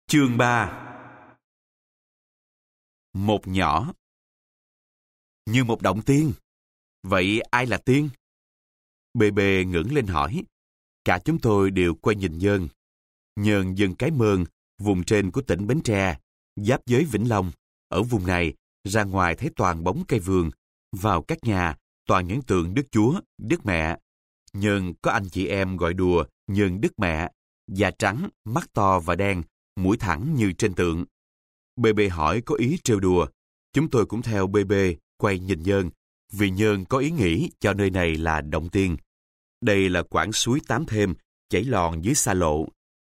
Chương 3. Một nhỏ như một động tiên. Vậy ai là tiên? BB ngẩng lên hỏi. Cả chúng tôi đều quay nhìn Nhơn. Nhơn dân Cái Mơn, vùng trên của tỉnh Bến Tre, giáp giới Vĩnh Long. Ở vùng này, ra ngoài thấy toàn bóng cây vườn, vào các nhà, toàn những tượng Đức Chúa, Đức Mẹ. Nhơn có anh chị em gọi đùa Nhơn Đức Mẹ, da trắng, mắt to và đen, mũi thẳng như trên tượng. BB hỏi có ý trêu đùa. Chúng tôi cũng theo BB quay nhìn Nhơn, vì Nhơn có ý nghĩ cho nơi này là động tiên. Đây là quãng suối Tám Thêm, chảy lòn dưới xa lộ.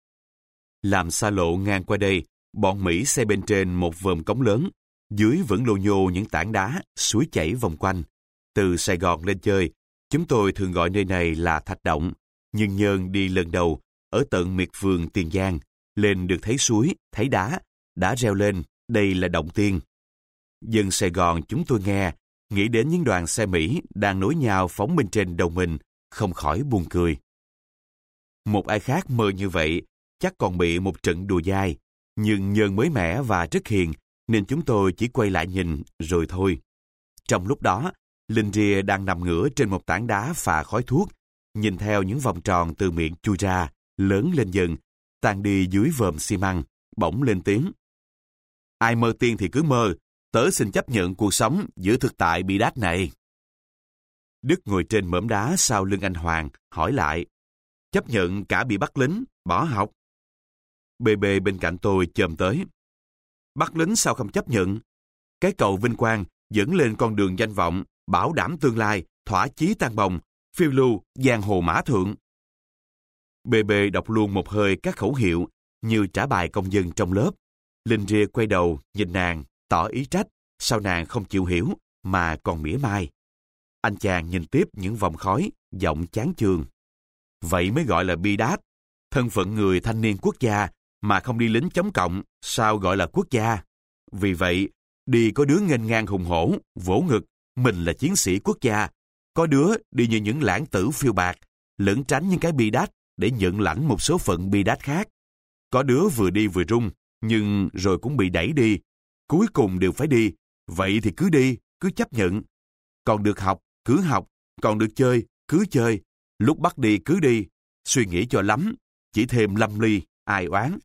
Làm xa lộ ngang qua đây, bọn Mỹ xây bên trên một vòm cống lớn, dưới vẫn lô nhô những tảng đá, suối chảy vòng quanh. Từ Sài Gòn lên chơi, chúng tôi thường gọi nơi này là Thạch Động, nhưng Nhơn đi lần đầu, ở tận miệt vườn Tiền Giang, lên được thấy suối, thấy đá, đã reo lên, đây là động tiên. Dân Sài Gòn chúng tôi nghe, nghĩ đến những đoàn xe Mỹ đang nối nhau phóng bên trên đầu mình, không khỏi buồn cười. Một ai khác mơ như vậy, chắc còn bị một trận đùa dai, nhưng Nhơn mới mẻ và rất hiền, nên chúng tôi chỉ quay lại nhìn, rồi thôi. Trong lúc đó, Linh Ria đang nằm ngửa trên một tảng đá phà khói thuốc, nhìn theo những vòng tròn từ miệng chui ra, lớn lên dần, tan đi dưới vòm xi măng, bỗng lên tiếng. Ai mơ tiên thì cứ mơ, tớ xin chấp nhận cuộc sống giữa thực tại bi đát này. Đức ngồi trên mỏm đá sau lưng anh Hoàng, hỏi lại. Chấp nhận cả bị bắt lính, bỏ học. BB bên cạnh tôi chồm tới. Bắt lính sao không chấp nhận? Cái cầu vinh quang dẫn lên con đường danh vọng, bảo đảm tương lai, thỏa chí tan bồng, phiêu lưu, giang hồ mã thượng. BB đọc luôn một hơi các khẩu hiệu như trả bài công dân trong lớp. Linh Ria quay đầu nhìn nàng, tỏ ý trách, sao nàng không chịu hiểu mà còn mỉa mai. Anh chàng nhìn tiếp những vòng khói, giọng chán chường. Vậy mới gọi là bi đát. Thân phận người thanh niên quốc gia mà không đi lính chống cộng, sao gọi là quốc gia? Vì vậy, đi có đứa nghênh ngang hùng hổ, vỗ ngực, mình là chiến sĩ quốc gia. Có đứa đi như những lãng tử phiêu bạc, lẩn tránh những cái bi đát để nhận lãnh một số phận bi đát khác. Có đứa vừa đi vừa run, nhưng rồi cũng bị đẩy đi. Cuối cùng đều phải đi, vậy thì cứ đi, cứ chấp nhận. Còn được học, cứ học, còn được chơi, cứ chơi. Lúc bắt đi cứ đi, suy nghĩ cho lắm, chỉ thêm lâm ly, ai oán.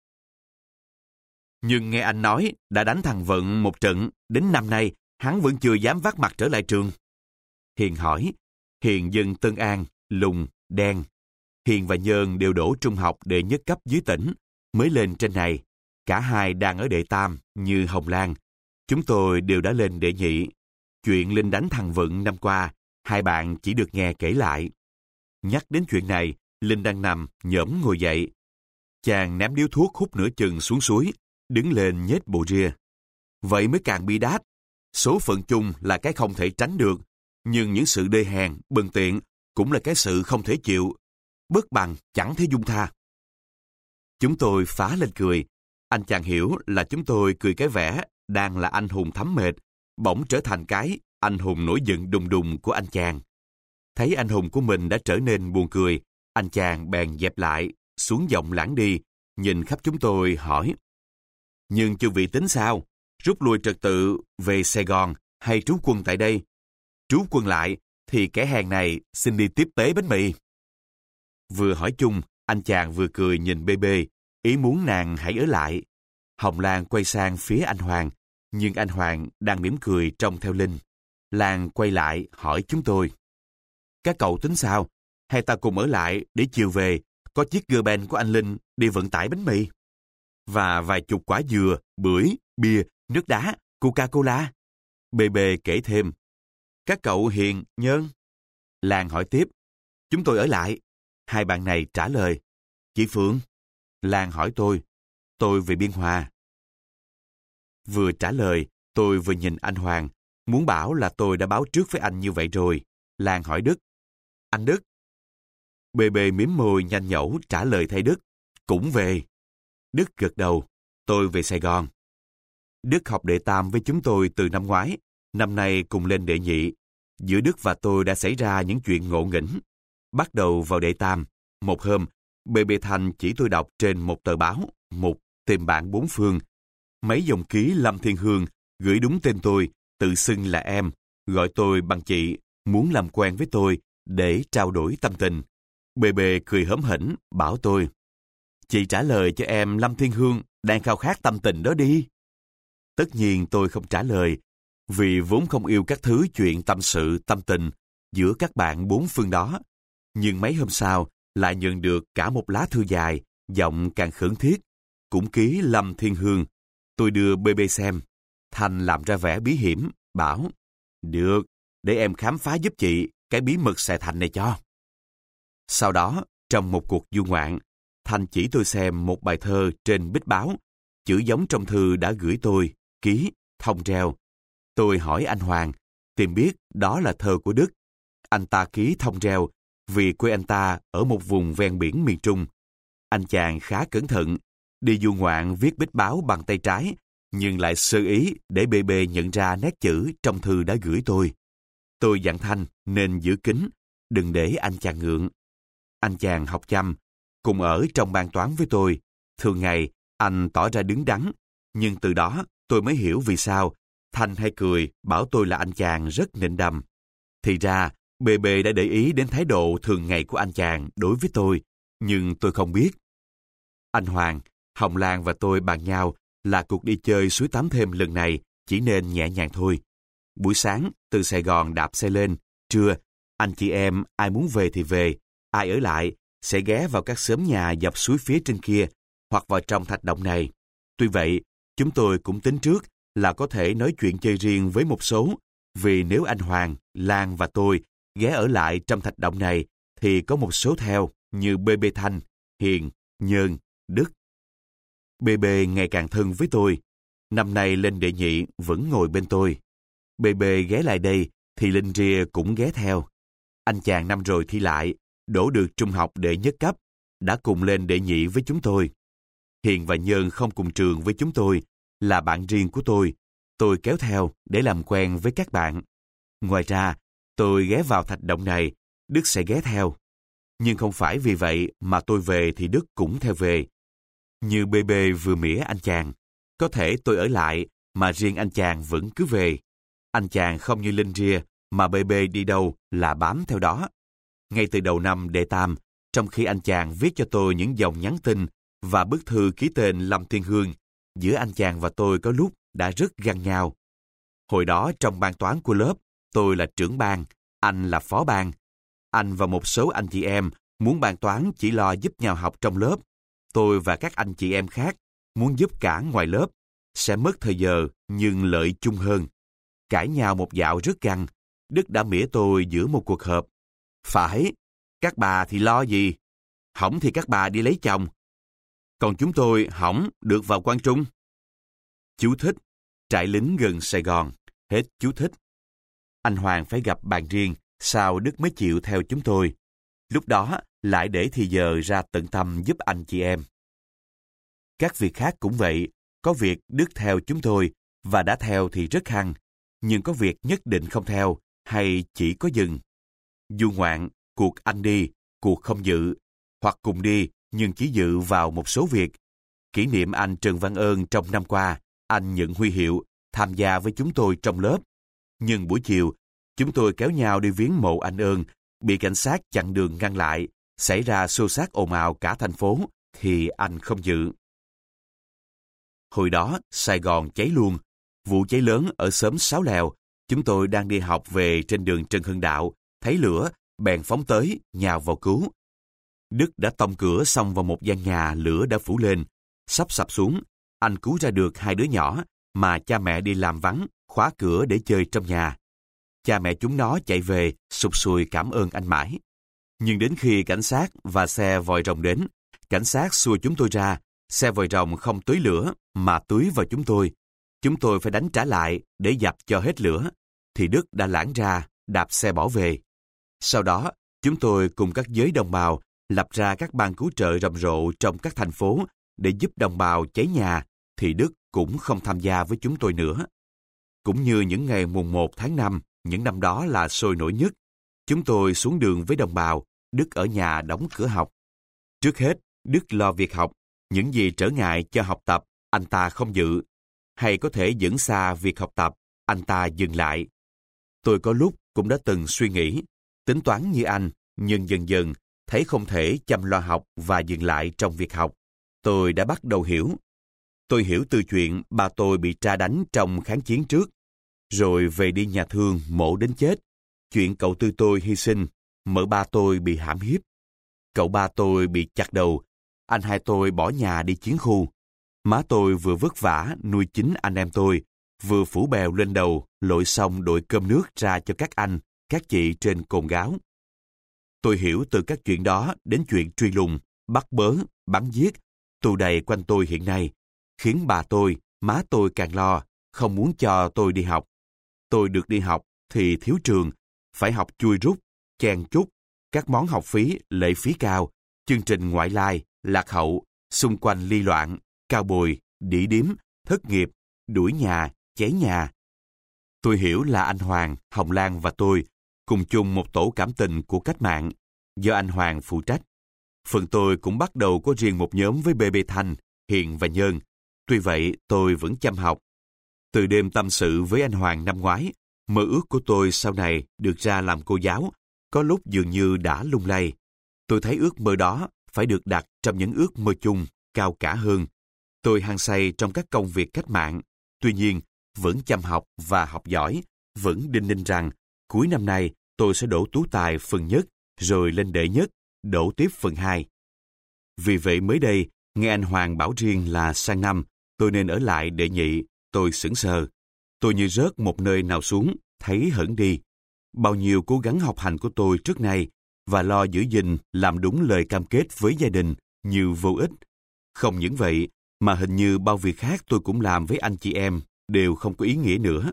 Nhưng nghe anh nói đã đánh thằng Vận một trận, đến năm nay hắn vẫn chưa dám vác mặt trở lại trường. Hiền hỏi. Hiền dân Tân An, lùn, đen. Hiền và Nhơn đều đỗ trung học đệ nhất cấp dưới tỉnh, mới lên trên này. Cả hai đang ở đệ tam như Hồng Lan. Chúng tôi đều đã lên đệ nhị. Chuyện Linh đánh thằng Vận năm qua, hai bạn chỉ được nghe kể lại. Nhắc đến chuyện này, Linh đang nằm nhổm ngồi dậy. Chàng ném điếu thuốc hút nửa chừng xuống suối, đứng lên nhếch bộ ria. Vậy mới càng bi đát. Số phận chung là cái không thể tránh được, nhưng những sự đê hèn, bần tiện cũng là cái sự không thể chịu. Bất bằng chẳng thể dung tha. Chúng tôi phá lên cười. Anh chàng hiểu là chúng tôi cười cái vẻ đang là anh hùng thấm mệt, bỗng trở thành cái anh hùng nổi giận đùng đùng của anh chàng. Thấy anh hùng của mình đã trở nên buồn cười, anh chàng bèn dẹp lại, xuống giọng lãng đi, nhìn khắp chúng tôi hỏi. Nhưng chư vị tính sao? Rút lui trật tự về Sài Gòn hay trú quân tại đây? Trú quân lại thì kẻ hèn này xin đi tiếp tế bánh mì. Vừa hỏi chung, anh chàng vừa cười nhìn BB, ý muốn nàng hãy ở lại. Hồng Lan quay sang phía anh Hoàng, nhưng anh Hoàng đang mỉm cười trông theo Linh. Lan quay lại hỏi chúng tôi. Các cậu tính sao? Hay ta cùng ở lại để chiều về, có chiếc gơ ben của anh Linh đi vận tải bánh mì? Và vài chục quả dừa, bưởi, bia, nước đá, Coca-Cola. BB kể thêm. Các cậu Hiền, Nhơn? Lan hỏi tiếp. Chúng tôi ở lại. Hai bạn này trả lời. Chị Phượng? Lan hỏi tôi. Tôi về Biên Hòa. Vừa trả lời, tôi vừa nhìn anh Hoàng, muốn bảo là tôi đã báo trước với anh như vậy rồi. Lan hỏi Đức. Anh Đức? BB mím môi nhanh nhẩu trả lời thay Đức. Cũng về. Đức gật đầu. Tôi về Sài Gòn. Đức học đệ tam với chúng tôi từ năm ngoái, năm nay cùng lên đệ nhị. Giữa Đức và tôi đã xảy ra những chuyện ngộ nghĩnh. Bắt đầu vào đệ tam, một hôm, BB Thanh chỉ tôi đọc trên một tờ báo, mục tìm bạn bốn phương. Mấy dòng ký Lâm Thiên Hương gửi đúng tên tôi, tự xưng là em, gọi tôi bằng chị, muốn làm quen với tôi để trao đổi tâm tình. BB cười hớm hỉnh, bảo tôi, chị trả lời cho em Lâm Thiên Hương đang khao khát tâm tình đó đi. Tất nhiên tôi không trả lời, vì vốn không yêu các thứ chuyện tâm sự, tâm tình giữa các bạn bốn phương đó. Nhưng mấy hôm sau, lại nhận được cả một lá thư dài, giọng càng khẩn thiết, cũng ký Lâm Thiên Hương. Tôi đưa BB xem. Thành làm ra vẻ bí hiểm, bảo, được, để em khám phá giúp chị cái bí mật xài Thành này cho. Sau đó, trong một cuộc du ngoạn, Thành chỉ tôi xem một bài thơ trên bích báo, chữ giống trong thư đã gửi tôi, ký, thông treo. Tôi hỏi anh Hoàng, tìm biết đó là thơ của Đức. Anh ta ký thông treo vì quê anh ta ở một vùng ven biển miền Trung. Anh chàng khá cẩn thận, đi du ngoạn viết bích báo bằng tay trái, nhưng lại sơ ý để BB nhận ra nét chữ trong thư đã gửi tôi. Tôi dặn Thanh nên giữ kín, đừng để anh chàng ngượng. Anh chàng học chăm, cùng ở trong ban toán với tôi. Thường ngày, anh tỏ ra đứng đắn, nhưng từ đó tôi mới hiểu vì sao Thanh hay cười bảo tôi là anh chàng rất nịnh đầm. Thì ra, BB đã để ý đến thái độ thường ngày của anh chàng đối với tôi, nhưng tôi không biết. Anh Hoàng, Hồng Lan và tôi bàn nhau là cuộc đi chơi suối Tám Thêm lần này chỉ nên nhẹ nhàng thôi. Buổi sáng, từ Sài Gòn đạp xe lên, trưa, anh chị em ai muốn về thì về, ai ở lại sẽ ghé vào các xóm nhà dọc suối phía trên kia hoặc vào trong thạch động này. Tuy vậy, chúng tôi cũng tính trước là có thể nói chuyện chơi riêng với một số, vì nếu anh Hoàng, Lan và tôi ghé ở lại trong thạch động này thì có một số theo như BB Thanh, Hiền, Nhơn, Đức. BB ngày càng thân với tôi. Năm nay lên đệ nhị vẫn ngồi bên tôi. BB ghé lại đây thì Linh Ria cũng ghé theo. Anh chàng năm rồi thi lại, đỗ được trung học đệ nhất cấp, đã cùng lên đệ nhị với chúng tôi. Hiền và Nhơn không cùng trường với chúng tôi, là bạn riêng của tôi kéo theo để làm quen với các bạn. Ngoài ra, tôi ghé vào thạch động này, Đức sẽ ghé theo. Nhưng không phải vì vậy mà tôi về thì Đức cũng theo về. Như BB vừa mỉa anh chàng, có thể tôi ở lại mà riêng anh chàng vẫn cứ về. Anh chàng không như Linh Ria mà BB đi đâu là bám theo đó. Ngay từ đầu năm đệ tam, trong khi anh chàng viết cho tôi những dòng nhắn tin và bức thư ký tên Lâm Thiên Hương, giữa anh chàng và tôi có lúc đã rất găng nhau. Hồi đó trong ban toán của lớp, tôi là trưởng ban, anh là phó ban. Anh và một số anh chị em muốn ban toán chỉ lo giúp nhau học trong lớp. Tôi và các anh chị em khác muốn giúp cả ngoài lớp, sẽ mất thời giờ nhưng lợi chung hơn. Cãi nhau một dạo rất găng, Đức đã mỉa tôi giữa một cuộc họp. Phải, các bà thì lo gì? Hỏng thì các bà đi lấy chồng. Còn chúng tôi hỏng được vào quan trung. Chú thích, trại lính gần Sài Gòn. Hết chú thích. Anh Hoàng phải gặp bạn riêng, sao Đức mới chịu theo chúng tôi. Lúc đó lại để thì giờ ra tận tâm giúp anh chị em. Các việc khác cũng vậy, có việc Đức theo chúng tôi, và đã theo thì rất hăng, nhưng có việc nhất định không theo, hay chỉ có dừng. Du ngoạn, cuộc anh đi, cuộc không dự, hoặc cùng đi nhưng chỉ dự vào một số việc. Kỷ niệm anh Trần Văn Ơn trong năm qua, anh nhận huy hiệu, tham gia với chúng tôi trong lớp. Nhưng buổi chiều, chúng tôi kéo nhau đi viếng mộ anh Ơn, bị cảnh sát chặn đường ngăn lại, xảy ra xô xát ồn ào cả thành phố, thì anh không dự. Hồi đó, Sài Gòn cháy luôn. Vụ cháy lớn ở xóm Sáu Lèo, chúng tôi đang đi học về trên đường Trần Hưng Đạo, thấy lửa, bèn phóng tới, nhào vào cứu. Đức đã tông cửa xông vào một gian nhà, lửa đã phủ lên. Sắp sập xuống, anh cứu ra được hai đứa nhỏ mà cha mẹ đi làm vắng, khóa cửa để chơi trong nhà. Cha mẹ chúng nó chạy về, sụt sùi cảm ơn anh mãi. Nhưng đến khi cảnh sát và xe vòi rồng đến, cảnh sát xua chúng tôi ra, xe vòi rồng không tưới lửa mà tưới vào chúng tôi. Chúng tôi phải đánh trả lại để dập cho hết lửa, thì Đức đã lãng ra, đạp xe bỏ về. Sau đó, chúng tôi cùng các giới đồng bào lập ra các ban cứu trợ rầm rộ trong các thành phố để giúp đồng bào cháy nhà, thì Đức cũng không tham gia với chúng tôi nữa. Cũng như những ngày mùng 1 tháng 5, những năm đó là sôi nổi nhất, chúng tôi xuống đường với đồng bào, Đức ở nhà đóng cửa học. Trước hết, Đức lo việc học, Những gì trở ngại cho học tập, anh ta không dự. Hay có thể dẫn xa việc học tập, anh ta dừng lại. Tôi có lúc cũng đã từng suy nghĩ, tính toán như anh, nhưng dần dần thấy không thể chăm lo học và dừng lại trong việc học. Tôi đã bắt đầu hiểu. Tôi hiểu từ chuyện ba tôi bị tra đánh trong kháng chiến trước, rồi về đi nhà thương mổ đến chết. Chuyện cậu tư tôi hy sinh, mợ ba tôi bị hãm hiếp. Cậu ba tôi bị chặt đầu, anh hai tôi bỏ nhà đi chiến khu. Má tôi vừa vất vả nuôi chính anh em tôi, vừa phủ bèo lên đầu, lội xong đội cơm nước ra cho các anh, các chị trên cồn gáo. Tôi hiểu từ các chuyện đó đến chuyện truy lùng, bắt bớ, bắn giết, tù đầy quanh tôi hiện nay, khiến bà tôi, má tôi càng lo, không muốn cho tôi đi học. Tôi được đi học thì thiếu trường, phải học chui rút, chen chúc, các món học phí, lệ phí cao, chương trình ngoại lai, lạc hậu, xung quanh ly loạn, cao bồi, đĩ điếm, thất nghiệp, đuổi nhà, cháy nhà. Tôi hiểu là anh Hoàng, Hồng Lan và tôi cùng chung một tổ cảm tình của cách mạng, do anh Hoàng phụ trách. Phần tôi cũng bắt đầu có riêng một nhóm với BB Thanh, Hiền và Nhơn. Tuy vậy, tôi vẫn chăm học. Từ đêm tâm sự với anh Hoàng năm ngoái, mơ ước của tôi sau này được ra làm cô giáo, có lúc dường như đã lung lay. Tôi thấy ước mơ đó phải được đặt trong những ước mơ chung, cao cả hơn. Tôi hăng say trong các công việc cách mạng, tuy nhiên vẫn chăm học và học giỏi, vẫn đinh ninh rằng cuối năm nay tôi sẽ đỗ tú tài phần nhất, rồi lên đệ nhất, đỗ tiếp phần 2. Vì vậy mới đây, nghe anh Hoàng bảo riêng là sang năm tôi nên ở lại đệ nhị, tôi sững sờ. Tôi như rớt một nơi nào xuống, thấy hẳn đi. Bao nhiêu cố gắng học hành của tôi trước nay và lo giữ gìn làm đúng lời cam kết với gia đình như vô ích. Không những vậy, mà hình như bao việc khác tôi cũng làm với anh chị em đều không có ý nghĩa nữa.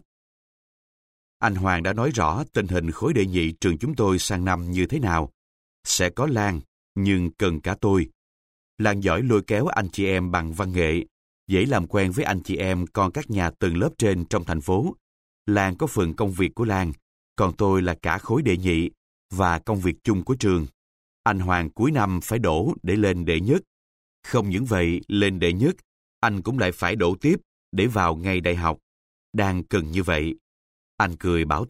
Anh Hoàng đã nói rõ tình hình khối đệ nhị trường chúng tôi sang năm như thế nào. Sẽ có Lan, nhưng cần cả tôi. Lan giỏi lôi kéo anh chị em bằng văn nghệ, dễ làm quen với anh chị em con các nhà từng lớp trên trong thành phố. Lan có phần công việc của Lan, còn tôi là cả khối đệ nhị và công việc chung của trường. Anh Hoàng cuối năm phải đỗ để lên đệ nhất. Không những vậy, lên đệ nhất, anh cũng lại phải đỗ tiếp để vào ngay đại học. Đang cần như vậy. Anh cười bảo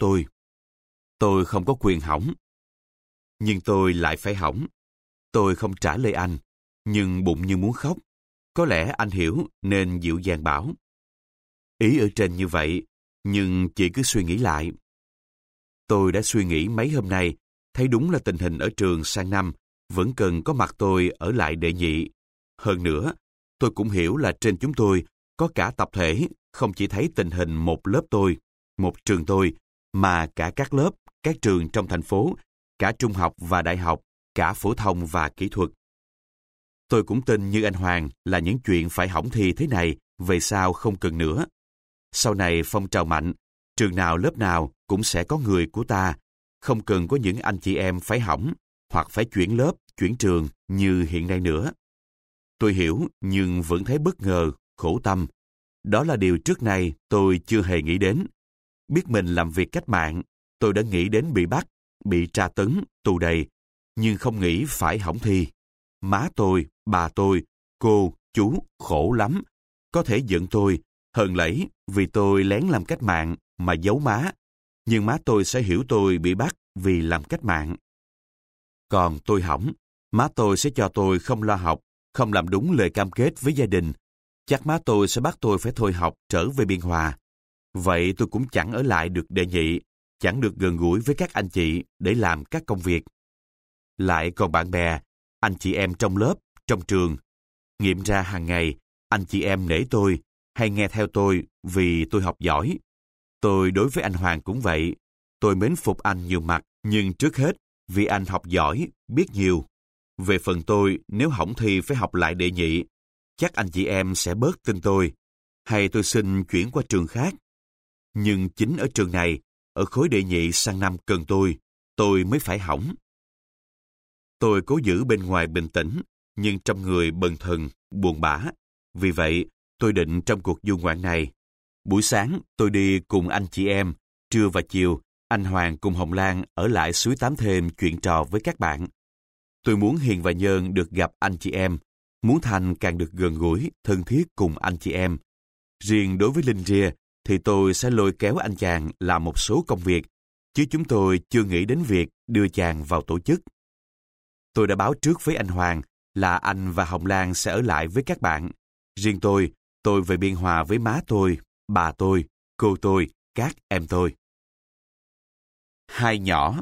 tôi không có quyền hỏng. Nhưng tôi lại phải hỏng. Tôi không trả lời anh, nhưng bụng như muốn khóc. Có lẽ anh hiểu nên dịu dàng bảo. Ý ở trên như vậy, nhưng chị cứ suy nghĩ lại. Tôi đã suy nghĩ mấy hôm nay, thấy đúng là tình hình ở trường sang năm vẫn cần có mặt tôi ở lại đệ nhị. Hơn nữa, tôi cũng hiểu là trên chúng tôi có cả tập thể, không chỉ thấy tình hình một lớp tôi, một trường tôi, mà cả các lớp, các trường trong thành phố, cả trung học và đại học, cả phổ thông và kỹ thuật. Tôi cũng tin như anh Hoàng là những chuyện phải hỏng thi thế này về sau không cần nữa. Sau này phong trào mạnh, trường nào lớp nào cũng sẽ có người của ta, không cần có những anh chị em phải hỏng hoặc phải chuyển lớp, chuyển trường như hiện nay nữa. Tôi hiểu nhưng vẫn thấy bất ngờ, khổ tâm. Đó là điều trước nay tôi chưa hề nghĩ đến. Biết mình làm việc cách mạng, tôi đã nghĩ đến bị bắt, bị tra tấn, tù đầy, nhưng không nghĩ phải hỏng thi. Má tôi, bà tôi, cô, chú khổ lắm. Có thể giận tôi, hờn lẫy vì tôi lén làm cách mạng mà giấu má. Nhưng má tôi sẽ hiểu tôi bị bắt vì làm cách mạng. Còn tôi hỏng, má tôi sẽ cho tôi không lo học, không làm đúng lời cam kết với gia đình. Chắc má tôi sẽ bắt tôi phải thôi học trở về Biên Hòa. Vậy tôi cũng chẳng ở lại được đệ nhị, chẳng được gần gũi với các anh chị để làm các công việc. Lại còn bạn bè, anh chị em trong lớp, trong trường. Nghiệm ra hàng ngày, anh chị em nể tôi, hay nghe theo tôi vì tôi học giỏi. Tôi đối với anh Hoàng cũng vậy. Tôi mến phục anh nhiều mặt, nhưng trước hết vì anh học giỏi, biết nhiều. Về phần tôi, nếu hỏng thi phải học lại đệ nhị, chắc anh chị em sẽ bớt tin tôi, hay tôi xin chuyển qua trường khác. Nhưng chính ở trường này, ở khối đệ nhị sang năm cần tôi mới phải hỏng. Tôi cố giữ bên ngoài bình tĩnh, nhưng trong người bần thần, buồn bã. Vì vậy, tôi định trong cuộc du ngoạn này. Buổi sáng, tôi đi cùng anh chị em. Trưa và chiều, anh Hoàng cùng Hồng Lan ở lại suối tám thêm chuyện trò với các bạn. Tôi muốn Hiền và Nhơn được gặp anh chị em. muốn Thành càng được gần gũi, thân thiết cùng anh chị em. Riêng đối với Linh Ria, thì tôi sẽ lôi kéo anh chàng làm một số công việc, chứ chúng tôi chưa nghĩ đến việc đưa chàng vào tổ chức. Tôi đã báo trước với anh Hoàng là anh và Hồng Lan sẽ ở lại với các bạn. Riêng tôi về Biên Hòa với má tôi, bà tôi, cô tôi, các em tôi. Hai nhỏ.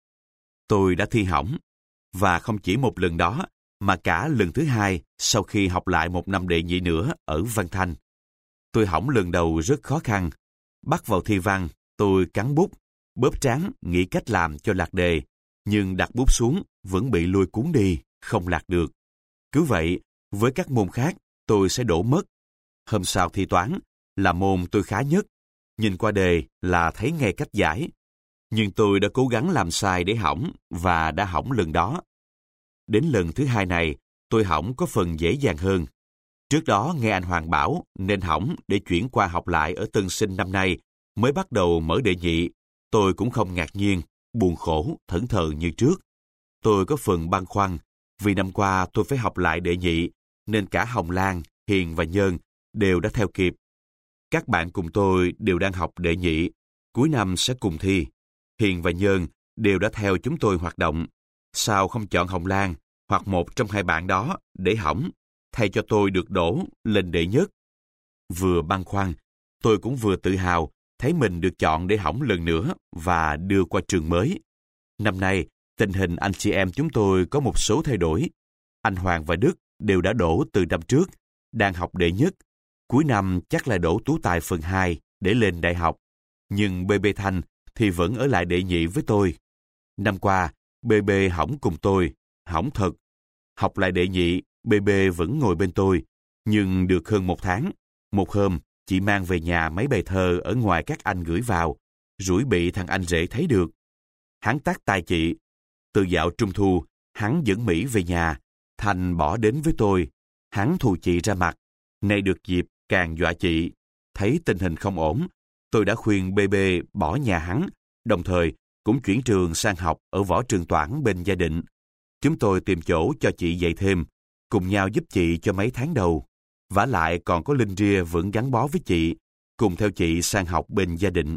Tôi đã thi hỏng, và không chỉ một lần đó, mà cả lần thứ hai sau khi học lại một năm đệ nhị nữa ở Văn Thanh. Tôi hỏng lần đầu rất khó khăn. Bắt vào thi văn, tôi cắn bút, bóp trán nghĩ cách làm cho lạc đề, nhưng đặt bút xuống vẫn bị lôi cuốn đi, không lạc được. Cứ vậy, với các môn khác, tôi sẽ đổ mất. Hôm sau thi toán, là môn tôi khá nhất. Nhìn qua đề là thấy ngay cách giải. Nhưng tôi đã cố gắng làm sai để hỏng, và đã hỏng lần đó. Đến lần thứ hai này, tôi hỏng có phần dễ dàng hơn. Trước đó nghe anh Hoàng bảo nên hỏng để chuyển qua học lại ở Tân Sinh năm nay, mới bắt đầu mở đệ nhị. Tôi cũng không ngạc nhiên, buồn khổ, thẫn thờ như trước. Tôi có phần băn khoăn, vì năm qua tôi phải học lại đệ nhị, nên cả Hồng Lan, Hiền và Nhân đều đã theo kịp. Các bạn cùng tôi đều đang học đệ nhị, cuối năm sẽ cùng thi. Hiền và Nhân đều đã theo chúng tôi hoạt động. Sao không chọn Hồng Lan hoặc một trong hai bạn đó để hỏng, thay cho tôi được đổ lên đệ nhất? Vừa băn khoăn, tôi cũng vừa tự hào thấy mình được chọn để hỏng lần nữa và đưa qua trường mới. Năm nay, tình hình anh chị em chúng tôi có một số thay đổi. Anh Hoàng và Đức đều đã đổ từ năm trước, đang học đệ nhất. Cuối năm chắc là đổ tú tài phần 2 để lên đại học. Nhưng BB Thanh thì vẫn ở lại đệ nhị với tôi. Năm qua, BB hỏng cùng tôi, hỏng thật. Học lại đệ nhị, BB vẫn ngồi bên tôi, nhưng được hơn một tháng. Một hôm, chị mang về nhà mấy bài thơ ở ngoài các anh gửi vào, rủi bị thằng anh rể thấy được. Hắn tát tai chị. Từ dạo Trung Thu, hắn dẫn Mỹ về nhà, Thành bỏ đến với tôi. Hắn thù chị ra mặt, nay được dịp càng dọa chị. Thấy tình hình không ổn, tôi đã khuyên BB bỏ nhà hắn, đồng thời cũng chuyển trường sang học ở Võ Trường Toản bên Gia Định. Chúng tôi tìm chỗ cho chị dạy thêm, cùng nhau giúp chị cho mấy tháng đầu. Vả lại còn có Linh Ria vẫn gắn bó với chị, cùng theo chị sang học bên Gia Định.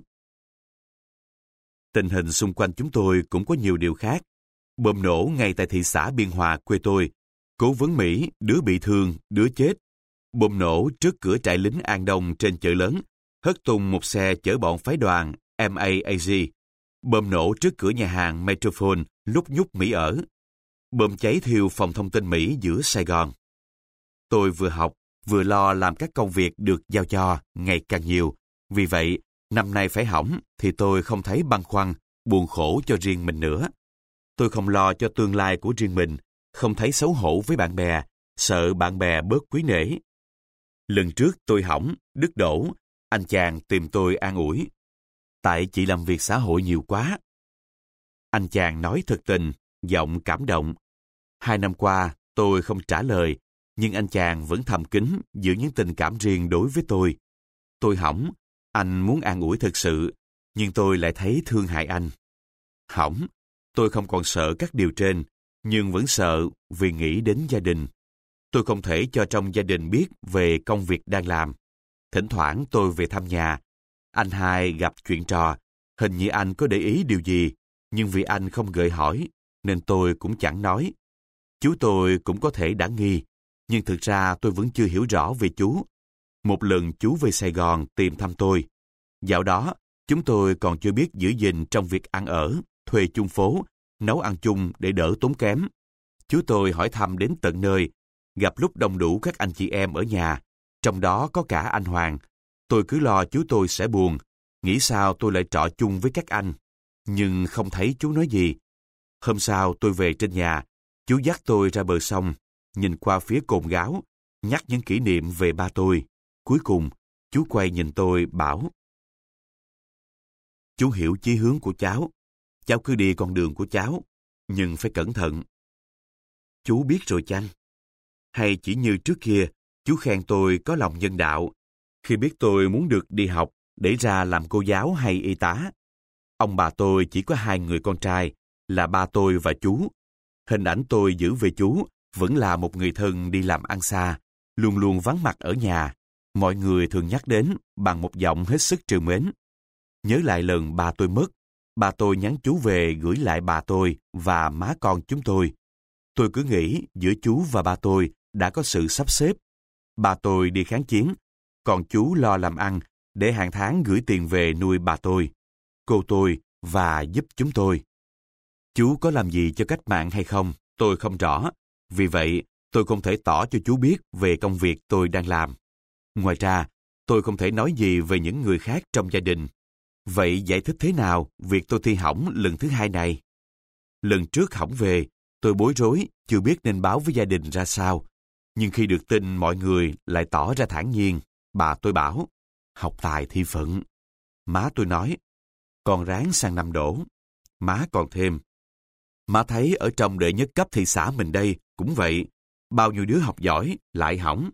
Tình hình xung quanh chúng tôi cũng có nhiều điều khác. Bom nổ ngay tại thị xã Biên Hòa quê tôi. Cố vấn Mỹ, đứa bị thương, đứa chết. Bom nổ trước cửa trại lính An Đông trên chợ lớn, hất tung một xe chở bọn phái đoàn MAAG. Bom nổ trước cửa nhà hàng Metropole lúc nhúc Mỹ ở. Bom cháy thiêu phòng thông tin Mỹ giữa Sài Gòn. Tôi vừa học, vừa lo làm các công việc được giao cho ngày càng nhiều. Vì vậy, năm nay phải hỏng thì tôi không thấy băn khoăn, buồn khổ cho riêng mình nữa. Tôi không lo cho tương lai của riêng mình, không thấy xấu hổ với bạn bè, sợ bạn bè bớt quý nể. Lần trước tôi hỏng, Đức đổ, anh chàng tìm tôi an ủi. Tại chị làm việc xã hội nhiều quá. Anh chàng nói thật tình, giọng cảm động. 2 năm qua, tôi không trả lời, nhưng anh chàng vẫn thầm kín giữ những tình cảm riêng đối với tôi. Tôi hỏng, anh muốn an ủi thật sự, nhưng tôi lại thấy thương hại anh. Hỏng, tôi không còn sợ các điều trên, nhưng vẫn sợ vì nghĩ đến gia đình. Tôi không thể cho trong gia đình biết về công việc đang làm. Thỉnh thoảng tôi về thăm nhà. Anh hai gặp chuyện trò, hình như anh có để ý điều gì, nhưng vì anh không gợi hỏi, nên tôi cũng chẳng nói. Chú tôi cũng có thể đã nghi, nhưng thực ra tôi vẫn chưa hiểu rõ về chú. Một lần chú về Sài Gòn tìm thăm tôi. Dạo đó, chúng tôi còn chưa biết giữ gìn trong việc ăn ở, thuê chung phố, nấu ăn chung để đỡ tốn kém. Chú tôi hỏi thăm đến tận nơi, gặp lúc đông đủ các anh chị em ở nhà, trong đó có cả anh Hoàng. Tôi cứ lo chú tôi sẽ buồn, nghĩ sao tôi lại trọ chung với các anh. Nhưng không thấy chú nói gì. Hôm sau tôi về trên nhà, chú dắt tôi ra bờ sông, nhìn qua phía cồn Gáo, nhắc những kỷ niệm về ba tôi. Cuối cùng, chú quay nhìn tôi bảo: Chú hiểu chí hướng của cháu cứ đi con đường của cháu, nhưng phải cẩn thận. Chú biết rồi chăng? Hay chỉ như trước kia, chú khen tôi có lòng nhân đạo, khi biết tôi muốn được đi học để ra làm cô giáo hay y tá. Ông bà tôi chỉ có 2 người con trai, là ba tôi và chú. Hình ảnh tôi giữ về chú vẫn là một người thân đi làm ăn xa, luôn luôn vắng mặt ở nhà. Mọi người thường nhắc đến bằng một giọng hết sức trìu mến. Nhớ lại lần ba tôi mất, ba tôi nhắn chú về gửi lại bà tôi và má con chúng tôi. Tôi cứ nghĩ giữa chú và ba tôi đã có sự sắp xếp. Ba tôi đi kháng chiến, còn chú lo làm ăn để hàng tháng gửi tiền về nuôi bà tôi, cô tôi và giúp chúng tôi. Chú có làm gì cho cách mạng hay không, tôi không rõ. Vì vậy, tôi không thể tỏ cho chú biết về công việc tôi đang làm. Ngoài ra, tôi không thể nói gì về những người khác trong gia đình. Vậy giải thích thế nào việc tôi thi hỏng lần thứ hai này? Lần trước hỏng về, tôi bối rối, chưa biết nên báo với gia đình ra sao. Nhưng khi được tin mọi người lại tỏ ra thản nhiên, bà tôi bảo, học tài thi phận. Má tôi nói, con ráng sang năm đỗ. Má còn thêm, má thấy ở trong đệ nhất cấp thị xã mình đây cũng vậy, bao nhiêu đứa học giỏi lại hỏng.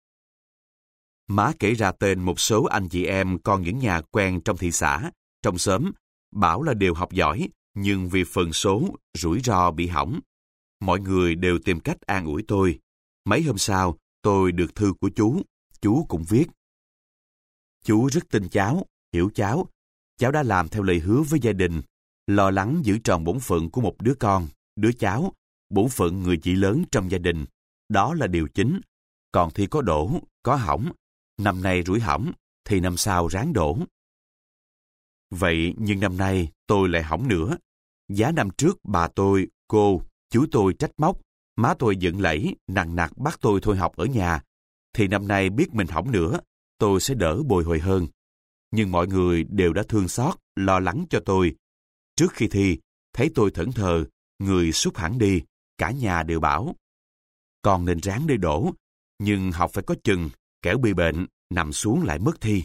Má kể ra tên một số anh chị em con những nhà quen trong thị xã, trong xóm, bảo là đều học giỏi, nhưng vì phần số, rủi ro bị hỏng. Mọi người đều tìm cách an ủi tôi. Mấy hôm sau, tôi được thư của chú cũng viết. Chú rất tin cháu, hiểu cháu. Cháu đã làm theo lời hứa với gia đình, lo lắng giữ tròn bổn phận của một đứa con, đứa cháu, bổn phận người chị lớn trong gia đình. Đó là điều chính. Còn thi có đỗ, có hỏng. Năm nay rủi hỏng, thì năm sau ráng đỗ. Vậy nhưng năm nay tôi lại hỏng nữa. Giá năm trước bà tôi, cô, chú tôi trách móc, má tôi giận lẫy, nằng nặc bắt tôi thôi học ở nhà. Thì năm nay biết mình hỏng nữa, tôi sẽ đỡ bồi hồi hơn. Nhưng mọi người đều đã thương xót, lo lắng cho tôi. Trước khi thi, thấy tôi thẫn thờ, người sút hẳn đi, cả nhà đều bảo. Con nên ráng để đỗ, nhưng học phải có chừng, kẻo bị bệnh, nằm xuống lại mất thi.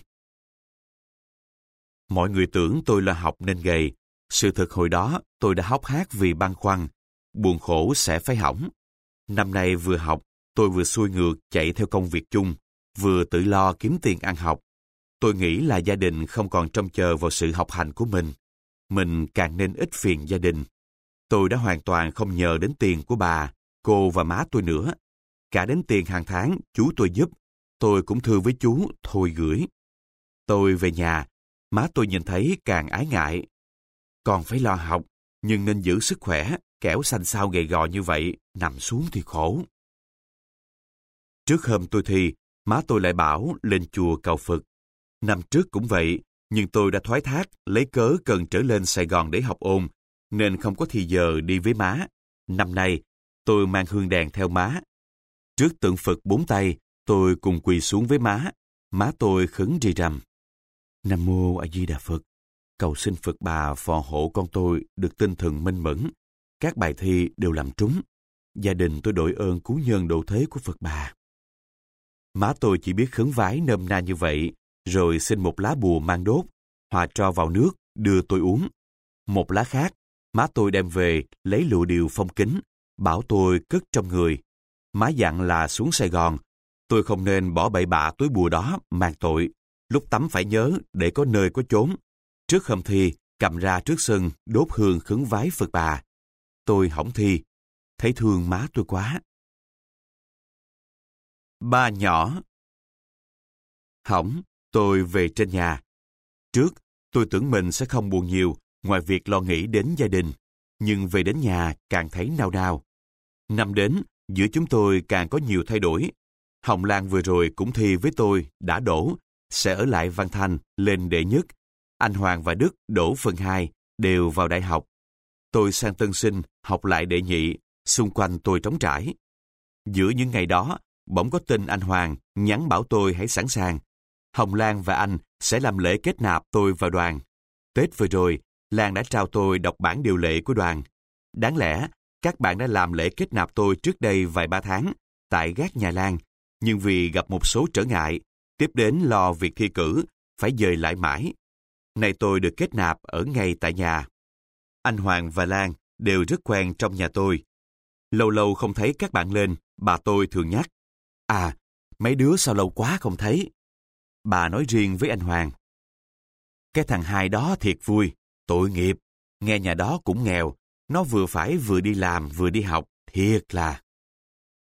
Mọi người tưởng tôi là học nên gầy. Sự thực hồi đó tôi đã hốc hác vì băn khoăn, buồn khổ sẽ phải hỏng. Năm nay vừa học, tôi vừa xuôi ngược chạy theo công việc chung, vừa tự lo kiếm tiền ăn học. Tôi nghĩ là gia đình không còn trông chờ vào sự học hành của mình. Mình càng nên ít phiền gia đình. Tôi đã hoàn toàn không nhờ đến tiền của bà, cô và má tôi nữa. Cả đến tiền hàng tháng chú tôi giúp, tôi cũng thưa với chú thôi gửi. Tôi về nhà, má tôi nhìn thấy càng ái ngại. Còn phải lo học, nhưng nên giữ sức khỏe, kẻo xanh xao gầy gò như vậy, nằm xuống thì khổ. Trước hôm tôi thi, má tôi lại bảo lên chùa cầu Phật. Năm trước cũng vậy, nhưng tôi đã thoái thác, lấy cớ cần trở lên Sài Gòn để học ôn, nên không có thì giờ đi với má. Năm nay, tôi mang hương đèn theo má. Trước tượng Phật 4 tay, tôi cùng quỳ xuống với má. Má tôi khấn rì rầm. Nam Mô A Di Đà Phật. Cầu xin Phật Bà phò hộ con tôi được tinh thần minh mẫn. Các bài thi đều làm trúng. Gia đình tôi đội ơn cứu nhân độ thế của Phật Bà. Má tôi chỉ biết khấn vái nôm na như vậy, rồi xin một lá bùa mang đốt, hòa tro vào nước, đưa tôi uống. Một lá khác, má tôi đem về lấy lụa điều phong kín, bảo tôi cất trong người. Má dặn là xuống Sài Gòn, tôi không nên bỏ bậy bạ túi bùa đó mang tội. Lúc tắm phải nhớ để có nơi có chốn. Trước hôm thi, cầm ra trước sân đốt hương khấn vái Phật Bà. Tôi hỏng thi, thấy thương má tôi quá. Ba nhỏ. Hỏng, tôi về trên nhà. Trước, tôi tưởng mình sẽ không buồn nhiều, ngoài việc lo nghĩ đến gia đình. Nhưng về đến nhà càng thấy nao nao. Năm đến, giữa chúng tôi càng có nhiều thay đổi. Hồng Lan vừa rồi cũng thi với tôi, đã đỗ, sẽ ở lại Văn Thanh, lên đệ nhất. Anh Hoàng và Đức đỗ phần 2, đều vào đại học. Tôi sang Tân Sinh, học lại đệ nhị, xung quanh tôi trống trải. Giữa những ngày đó, bỗng có tin anh Hoàng nhắn bảo tôi hãy sẵn sàng. Hồng Lan và anh sẽ làm lễ kết nạp tôi vào đoàn. Tết vừa rồi, Lan đã trao tôi đọc bản điều lệ của đoàn. Đáng lẽ, các bạn đã làm lễ kết nạp tôi trước đây vài ba tháng, tại gác nhà Lan, nhưng vì gặp một số trở ngại, tiếp đến lo việc thi cử, phải dời lại mãi. Nay tôi được kết nạp ở ngay tại nhà. Anh Hoàng và Lan đều rất quen trong nhà tôi. Lâu lâu không thấy các bạn lên, bà tôi thường nhắc. À, mấy đứa sao lâu quá không thấy. Bà nói riêng với anh Hoàng. Cái thằng hai đó thiệt vui, tội nghiệp. Nghe nhà đó cũng nghèo, nó vừa phải vừa đi làm vừa đi học, thiệt là.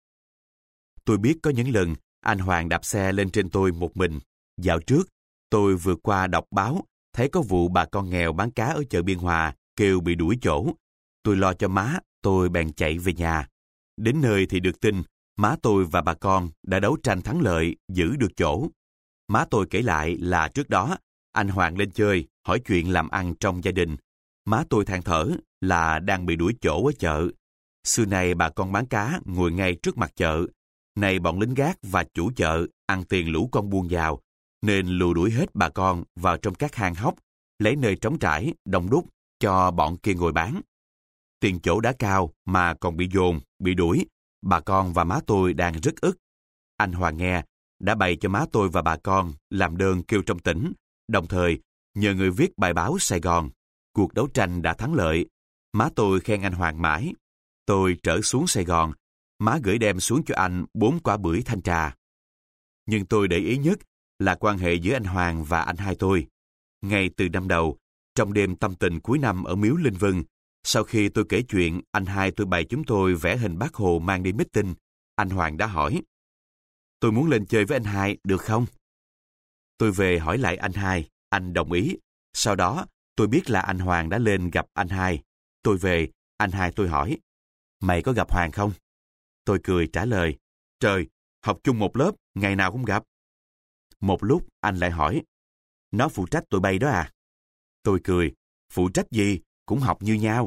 Tôi biết có những lần anh Hoàng đạp xe lên trên tôi một mình. Dạo trước, tôi vừa qua đọc báo, thấy có vụ bà con nghèo bán cá ở chợ Biên Hòa kêu bị đuổi chỗ. Tôi lo cho má, tôi bèn chạy về nhà. Đến nơi thì được tin, má tôi và bà con đã đấu tranh thắng lợi, giữ được chỗ. Má tôi kể lại là trước đó, anh Hoàng lên chơi, hỏi chuyện làm ăn trong gia đình. Má tôi than thở là đang bị đuổi chỗ ở chợ. Xưa nay bà con bán cá ngồi ngay trước mặt chợ. Này bọn lính gác và chủ chợ ăn tiền lũ con buôn vào, nên lùa đuổi hết bà con vào trong các hang hốc, lấy nơi trống trải, đông đúc cho bọn kia ngồi bán. Tiền chỗ đã cao mà còn bị dồn, bị đuổi. Bà con và má tôi đang rất ức. Anh Hoàng nghe, đã bày cho má tôi và bà con làm đơn kêu trong tỉnh, đồng thời nhờ người viết bài báo Sài Gòn. Cuộc đấu tranh đã thắng lợi. Má tôi khen anh Hoàng mãi. Tôi trở xuống Sài Gòn, má gửi đem xuống cho anh 4 quả bưởi thanh trà. Nhưng tôi để ý nhất là quan hệ giữa anh Hoàng và anh hai tôi. Ngay từ năm đầu, trong đêm tâm tình cuối năm ở miếu Linh Vân, sau khi tôi kể chuyện anh hai tôi bày chúng tôi vẽ hình Bác Hồ mang đi meeting, anh Hoàng đã hỏi: "Tôi muốn lên chơi với anh hai, được không?" Tôi về hỏi lại anh hai, anh đồng ý. Sau đó, tôi biết là anh Hoàng đã lên gặp anh hai. Tôi về, anh hai tôi hỏi: "Mày có gặp Hoàng không?" Tôi cười trả lời: "Trời, học chung một lớp, ngày nào cũng gặp." Một lúc, anh lại hỏi: "Nó phụ trách tụi bay đó à?" Tôi cười: "Phụ trách gì, cũng học như nhau."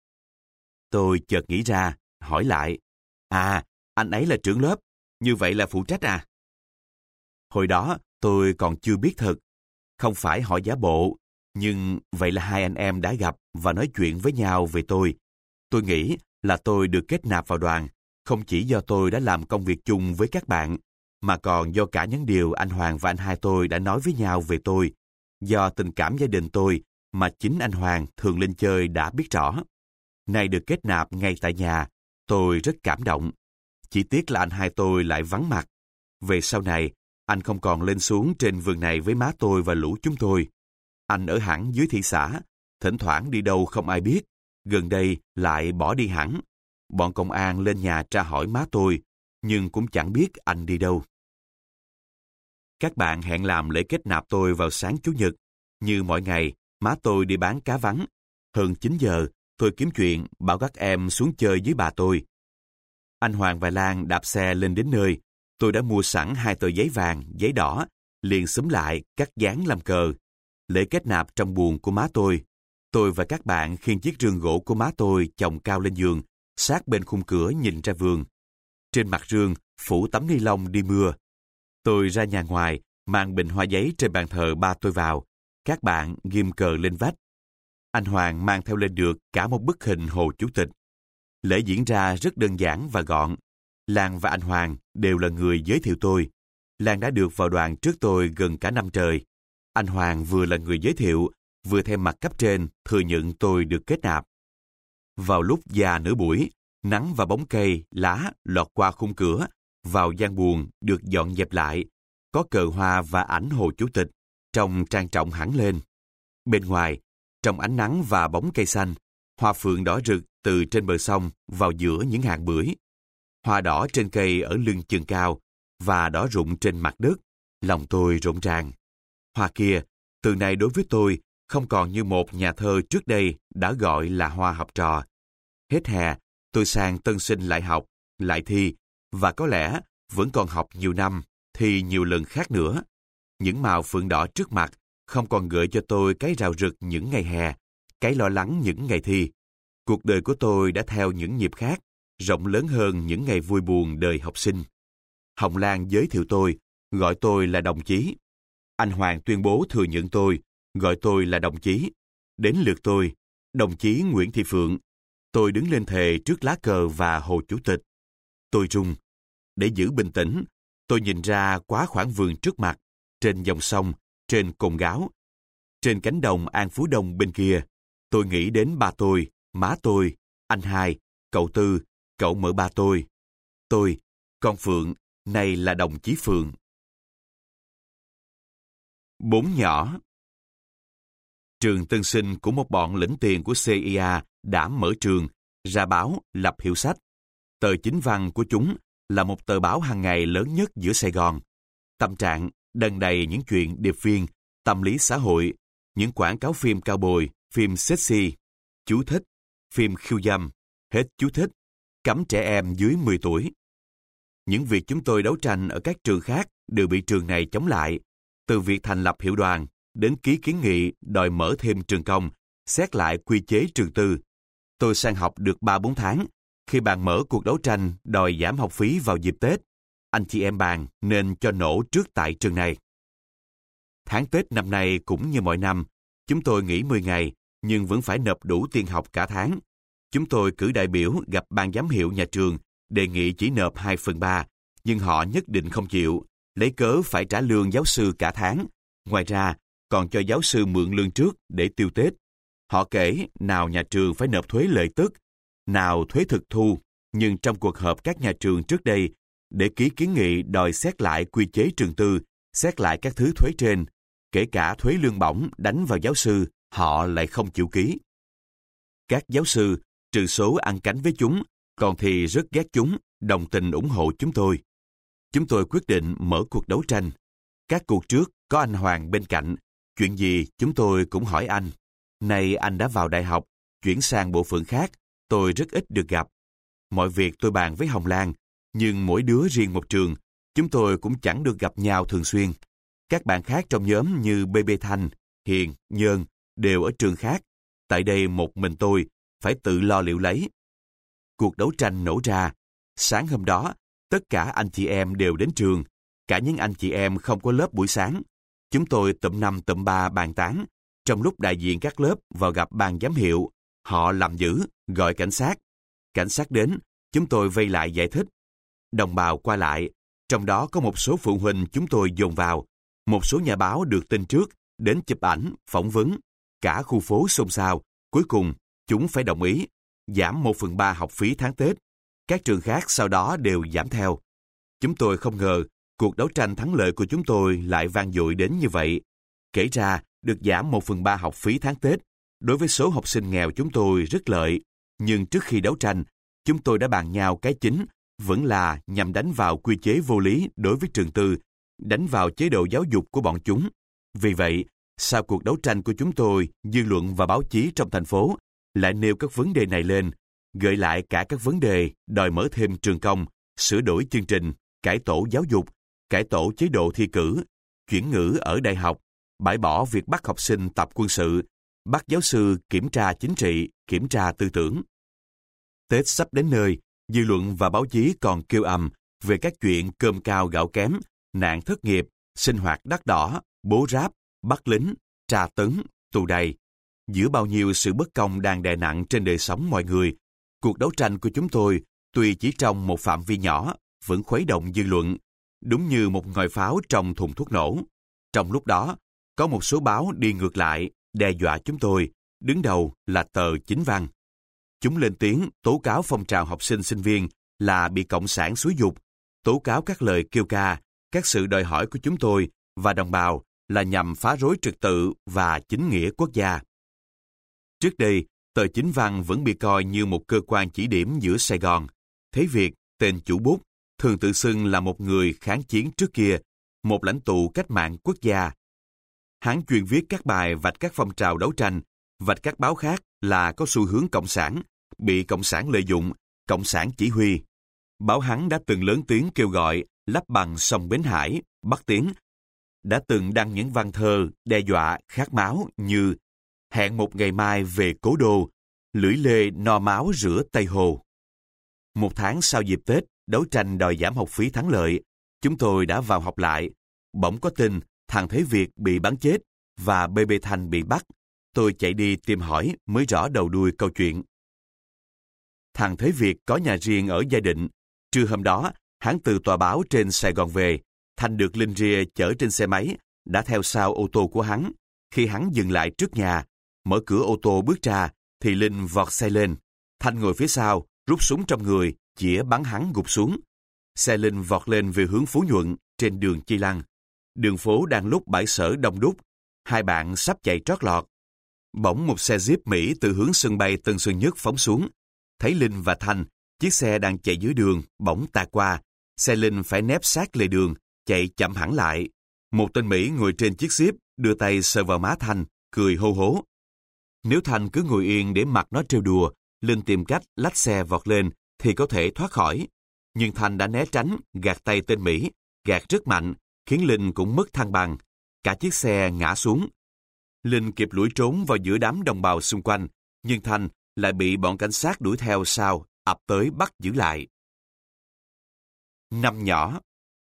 Tôi chợt nghĩ ra, hỏi lại: "À, anh ấy là trưởng lớp, như vậy là phụ trách à?" Hồi đó, tôi còn chưa biết thật. Không phải hỏi giả bộ, nhưng vậy là hai anh em đã gặp và nói chuyện với nhau về tôi. Tôi nghĩ là tôi được kết nạp vào đoàn, không chỉ do tôi đã làm công việc chung với các bạn, mà còn do cả những điều anh Hoàng và anh hai tôi đã nói với nhau về tôi. Do tình cảm gia đình tôi mà chính anh Hoàng thường lên chơi đã biết rõ. Nay được kết nạp ngay tại nhà, tôi rất cảm động. Chỉ tiếc là anh hai tôi lại vắng mặt. Về sau này, anh không còn lên xuống trên vườn này với má tôi và lũ chúng tôi. Anh ở hẳn dưới thị xã, thỉnh thoảng đi đâu không ai biết. Gần đây lại bỏ đi hẳn. Bọn công an lên nhà tra hỏi má tôi, nhưng cũng chẳng biết anh đi đâu. Các bạn hẹn làm lễ kết nạp tôi vào sáng Chủ nhật. Như mọi ngày, má tôi đi bán cá vắng. Hơn 9 giờ, tôi kiếm chuyện bảo các em xuống chơi với bà tôi. Anh Hoàng và Lan đạp xe lên đến nơi. Tôi đã mua sẵn 2 tờ giấy vàng, giấy đỏ, liền xúm lại cắt dán làm cờ. Lễ kết nạp trong buồng của má tôi. Tôi và các bạn khiêng chiếc rương gỗ của má tôi chồng cao lên giường, sát bên khung cửa nhìn ra vườn. Trên mặt rương phủ tấm ni lông đi mưa. Tôi ra nhà ngoài, mang bình hoa giấy trên bàn thờ ba tôi vào. Các bạn ghim cờ lên vách. Anh Hoàng mang theo lên được cả một bức hình Hồ Chủ tịch. Lễ diễn ra rất đơn giản và gọn. Lan và anh Hoàng đều là người giới thiệu tôi. Lan đã được vào đoàn trước tôi gần cả năm trời. Anh Hoàng vừa là người giới thiệu, vừa thay mặt cấp trên thừa nhận tôi được kết nạp. Vào lúc già nửa buổi, nắng và bóng cây, lá lọt qua khung cửa, vào gian buồng được dọn dẹp lại. Có cờ hoa và ảnh Hồ Chủ tịch, trông trang trọng hẳn lên. Bên ngoài, trong ánh nắng và bóng cây xanh, hoa phượng đỏ rực từ trên bờ sông vào giữa những hạt bưởi. Hoa đỏ trên cây ở lưng chừng cao và đỏ rụng trên mặt đất, lòng tôi rộn ràng. Hoa kia, từ nay đối với tôi, không còn như một nhà thơ trước đây đã gọi là hoa học trò. Hết hè, tôi sang tân sinh lại học, lại thi, và có lẽ vẫn còn học nhiều năm, thi nhiều lần khác nữa. Những màu phượng đỏ trước mặt không còn gợi cho tôi cái rào rực những ngày hè, cái lo lắng những ngày thi. Cuộc đời của tôi đã theo những nhịp khác, rộng lớn hơn những ngày vui buồn đời học sinh. Hồng Lan giới thiệu tôi, gọi tôi là đồng chí. Anh Hoàng tuyên bố thừa nhận tôi, gọi tôi là đồng chí. Đến lượt tôi, đồng chí Nguyễn Thị Phượng. Tôi đứng lên thề trước lá cờ và Hồ Chủ tịch. Tôi run. Để giữ bình tĩnh, tôi nhìn ra quá khoảng vườn trước mặt, trên dòng sông, trên cồn gáo. Trên cánh đồng An Phú Đông bên kia, tôi nghĩ đến ba tôi, má tôi, anh hai, cậu Tư, cậu mợ ba tôi. Tôi, con Phượng, nay là đồng chí Phượng. Bốn nhỏ. Trường tân sinh của một bọn lĩnh tiền của CIA đã mở trường, ra báo, lập hiệu sách. Tờ chính văn của chúng là một tờ báo hàng ngày lớn nhất giữa Sài Gòn. Tâm trạng đăng đầy những chuyện điệp viên, tâm lý xã hội, những quảng cáo phim cao bồi, phim sexy, chú thích, phim khiêu dâm, hết chú thích, cấm trẻ em dưới 10 tuổi. Những việc chúng tôi đấu tranh ở các trường khác đều bị trường này chống lại, từ việc thành lập hiệu đoàn đến ký kiến nghị đòi mở thêm trường công, xét lại quy chế trường tư. Tôi sang học được 3-4 tháng, khi bàn mở cuộc đấu tranh đòi giảm học phí vào dịp Tết, anh chị em bàn nên cho nổ trước tại trường này. Tháng Tết năm nay cũng như mọi năm, chúng tôi nghỉ 10 ngày, nhưng vẫn phải nộp đủ tiền học cả tháng. Chúng tôi cử đại biểu gặp ban giám hiệu nhà trường, đề nghị chỉ nộp 2/3, nhưng họ nhất định không chịu, lấy cớ phải trả lương giáo sư cả tháng. Ngoài ra, còn cho giáo sư mượn lương trước để tiêu Tết. Họ kể nào nhà trường phải nộp thuế lợi tức, nào thuế thực thu, nhưng trong cuộc họp các nhà trường trước đây, để ký kiến nghị đòi xét lại quy chế trường tư, xét lại các thứ thuế trên, kể cả thuế lương bổng đánh vào giáo sư, họ lại không chịu ký. Các giáo sư, trừ số ăn cánh với chúng, còn thì rất ghét chúng, đồng tình ủng hộ chúng tôi. Chúng tôi quyết định mở cuộc đấu tranh. Các cuộc trước có anh Hoàng bên cạnh, chuyện gì chúng tôi cũng hỏi anh. Nay anh đã vào đại học, chuyển sang bộ phận khác, tôi rất ít được gặp. Mọi việc tôi bàn với Hồng Lan, nhưng mỗi đứa riêng một trường, chúng tôi cũng chẳng được gặp nhau thường xuyên. Các bạn khác trong nhóm như BB Thanh, Hiền, Nhơn đều ở trường khác. Tại đây một mình tôi phải tự lo liệu lấy. Cuộc đấu tranh nổ ra. Sáng hôm đó, tất cả anh chị em đều đến trường, cả những anh chị em không có lớp buổi sáng. Chúng tôi tụm 5 tụm 3 bàn tán. Trong lúc đại diện các lớp vào gặp ban giám hiệu, họ làm dữ, gọi cảnh sát. Cảnh sát đến, chúng tôi vây lại giải thích. Đồng bào qua lại, trong đó có một số phụ huynh chúng tôi dồn vào. Một số nhà báo được tin trước, đến chụp ảnh, phỏng vấn. Cả khu phố xôn xao. Cuối cùng, chúng phải đồng ý, giảm 1/3 học phí tháng Tết. Các trường khác sau đó đều giảm theo. Chúng tôi không ngờ, cuộc đấu tranh thắng lợi của chúng tôi lại vang dội đến như vậy. Kể ra, được giảm 1/3 học phí tháng Tết, đối với số học sinh nghèo chúng tôi rất lợi. Nhưng trước khi đấu tranh, chúng tôi đã bàn nhau cái chính, vẫn là nhằm đánh vào quy chế vô lý đối với trường tư, đánh vào chế độ giáo dục của bọn chúng. Vì vậy, sau cuộc đấu tranh của chúng tôi, dư luận và báo chí trong thành phố lại nêu các vấn đề này lên, gợi lại cả các vấn đề đòi mở thêm trường công, sửa đổi chương trình, cải tổ giáo dục, cải tổ chế độ thi cử, chuyển ngữ ở đại học, bãi bỏ việc bắt học sinh tập quân sự, bắt giáo sư kiểm tra chính trị, kiểm tra tư tưởng. Tết sắp đến nơi, dư luận và báo chí còn kêu ầm về các chuyện cơm cao gạo kém, nạn thất nghiệp, sinh hoạt đắt đỏ, bố ráp, bắt lính, tra tấn, tù đầy. Giữa bao nhiêu sự bất công đang đè nặng trên đời sống mọi người, cuộc đấu tranh của chúng tôi, tuy chỉ trong một phạm vi nhỏ, vẫn khuấy động dư luận, đúng như một ngòi pháo trong thùng thuốc nổ. Trong lúc đó, có một số báo đi ngược lại, đe dọa chúng tôi, đứng đầu là tờ Chính Văn. Chúng lên tiếng tố cáo phong trào học sinh sinh viên là bị cộng sản xúi giục, tố cáo các lời kêu ca, các sự đòi hỏi của chúng tôi và đồng bào là nhằm phá rối trật tự và chính nghĩa quốc gia. Trước đây, tờ Chính Văn vẫn bị coi như một cơ quan chỉ điểm giữa Sài Gòn. Thế Việt, tên chủ bút, thường tự xưng là một người kháng chiến trước kia, một lãnh tụ cách mạng quốc gia. Hắn chuyên viết các bài vạch các phong trào đấu tranh, vạch các báo khác là có xu hướng cộng sản, bị cộng sản lợi dụng, cộng sản chỉ huy. Báo hắn đã từng lớn tiếng kêu gọi lấp bằng sông Bến Hải, Bắc Tiến, đã từng đăng những văn thơ đe dọa khát máu như hẹn một ngày mai về cố đô, lưỡi lê no máu rửa Tây Hồ. Một tháng sau dịp Tết, đấu tranh đòi giảm học phí thắng lợi, chúng tôi đã vào học lại. Bỗng có tin thằng Thế Việt bị bắn chết và BB Thanh bị bắt. Tôi chạy đi tìm hỏi mới rõ đầu đuôi câu chuyện. Thằng Thế Việt có nhà riêng ở Gia Định. Trưa hôm đó, hắn từ tòa báo trên Sài Gòn về. Thanh được Linh Ria chở trên xe máy, đã theo sau ô tô của hắn. Khi hắn dừng lại trước nhà, mở cửa ô tô bước ra, thì Linh vọt xe lên. Thanh ngồi phía sau, rút súng trong người, chĩa bắn hắn gục xuống. Xe Linh vọt lên về hướng Phú Nhuận, trên đường Chi Lăng. Đường phố đang lúc bãi sở đông đúc. Hai bạn sắp chạy trót lọt. Bỗng một xe Jeep Mỹ từ hướng sân bay Tân Sơn Nhất phóng xuống. Thấy Linh và Thanh, chiếc xe đang chạy dưới đường, bỗng tạt qua, xe Linh phải nép sát lề đường, chạy chậm hẳn lại. Một tên Mỹ ngồi trên chiếc xíp đưa tay sờ vào má Thanh, cười hô hố. Nếu Thanh cứ ngồi yên để mặc nó trêu đùa, Linh tìm cách lách xe vọt lên thì có thể thoát khỏi. Nhưng Thanh đã né tránh, gạt tay tên Mỹ, gạt rất mạnh, khiến Linh cũng mất thăng bằng. Cả chiếc xe ngã xuống. Linh kịp lủi trốn vào giữa đám đồng bào xung quanh, nhưng Thanh lại bị bọn cảnh sát đuổi theo sau, ập tới bắt giữ lại. Năm nhỏ.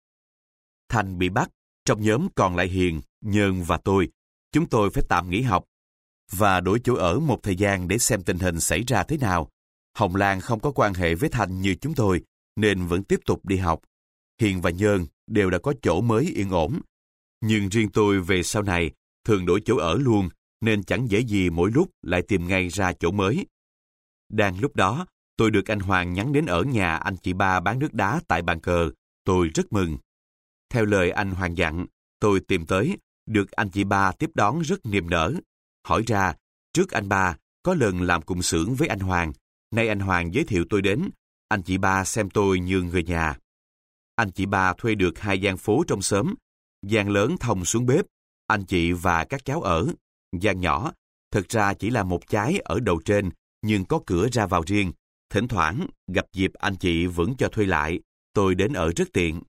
Thanh bị bắt, trong nhóm còn lại Hiền, Nhơn và tôi. Chúng tôi phải tạm nghỉ học và đổi chỗ ở một thời gian để xem tình hình xảy ra thế nào. Hồng Lan không có quan hệ với Thanh như chúng tôi, nên vẫn tiếp tục đi học. Hiền và Nhơn đều đã có chỗ mới yên ổn. Nhưng riêng tôi về sau này thường đổi chỗ ở luôn, nên chẳng dễ gì mỗi lúc lại tìm ngay ra chỗ mới. Đang lúc đó, tôi được anh Hoàng nhắn đến ở nhà anh chị ba bán nước đá tại bàn cờ. Tôi rất mừng. Theo lời anh Hoàng dặn, tôi tìm tới, được anh chị ba tiếp đón rất niềm nở. Hỏi ra, trước anh ba, có lần làm cùng xưởng với anh Hoàng. Nay anh Hoàng giới thiệu tôi đến, anh chị ba xem tôi như người nhà. Anh chị ba thuê được 2 gian phố trong xóm. Gian lớn thông xuống bếp, anh chị và các cháu ở. Gian nhỏ, thực ra chỉ là một chái ở đầu trên, nhưng có cửa ra vào riêng. Thỉnh thoảng, gặp dịp anh chị vẫn cho thuê lại, tôi đến ở rất tiện.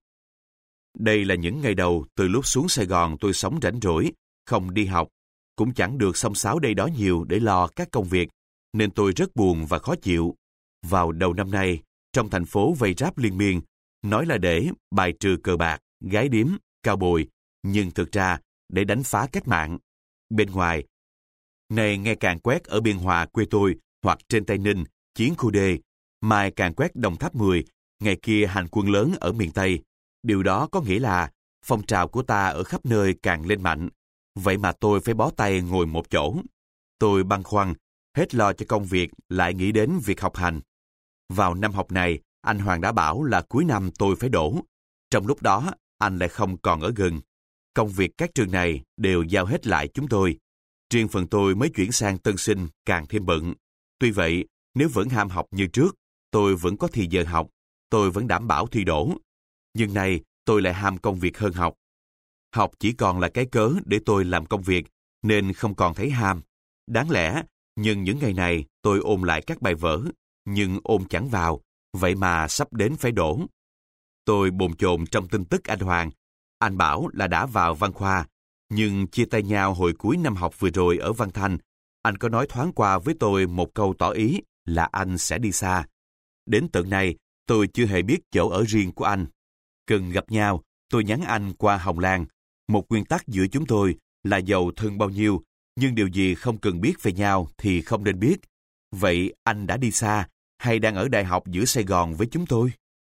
Đây là những ngày đầu từ lúc xuống Sài Gòn tôi sống rảnh rỗi, không đi học, cũng chẳng được xông xáo đây đó nhiều để lo các công việc, nên tôi rất buồn và khó chịu. Vào đầu năm nay, trong thành phố vây ráp liên miên, nói là để bài trừ cờ bạc, gái điếm, cao bồi, nhưng thực ra để đánh phá cách mạng. Bên ngoài, này ngày càng quét ở Biên Hòa quê tôi, hoặc trên Tây Ninh, Chiến khu D, mai càng quét Đồng Tháp 10, ngày kia hành quân lớn ở miền Tây. Điều đó có nghĩa là phong trào của ta ở khắp nơi càng lên mạnh. Vậy mà tôi phải bó tay ngồi một chỗ. Tôi băn khoăn, hết lo cho công việc lại nghĩ đến việc học hành. Vào năm học này, anh Hoàng đã bảo là cuối năm tôi phải đỗ. Trong lúc đó, anh lại không còn ở gần. Công việc các trường này đều giao hết lại chúng tôi. Riêng phần tôi mới chuyển sang tân sinh càng thêm bận. Tuy vậy, nếu vẫn ham học như trước, tôi vẫn có thì giờ học, tôi vẫn đảm bảo thi đỗ. Nhưng nay, tôi lại ham công việc hơn học. Học chỉ còn là cái cớ để tôi làm công việc, nên không còn thấy ham. Đáng lẽ, nhưng những ngày này tôi ôn lại các bài vở, nhưng ôn chẳng vào, vậy mà sắp đến phải đỗ. Tôi bồn chồn trong tin tức anh Hoàng. Anh bảo là đã vào văn khoa, nhưng chia tay nhau hồi cuối năm học vừa rồi ở Văn Thanh. Anh có nói thoáng qua với tôi một câu tỏ ý là anh sẽ đi xa. Đến tận này, tôi chưa hề biết chỗ ở riêng của anh. Cần gặp nhau, tôi nhắn anh qua Hồng Lan. Một nguyên tắc giữa chúng tôi là giàu thân bao nhiêu, nhưng điều gì không cần biết về nhau thì không nên biết. Vậy anh đã đi xa, hay đang ở đại học giữa Sài Gòn với chúng tôi?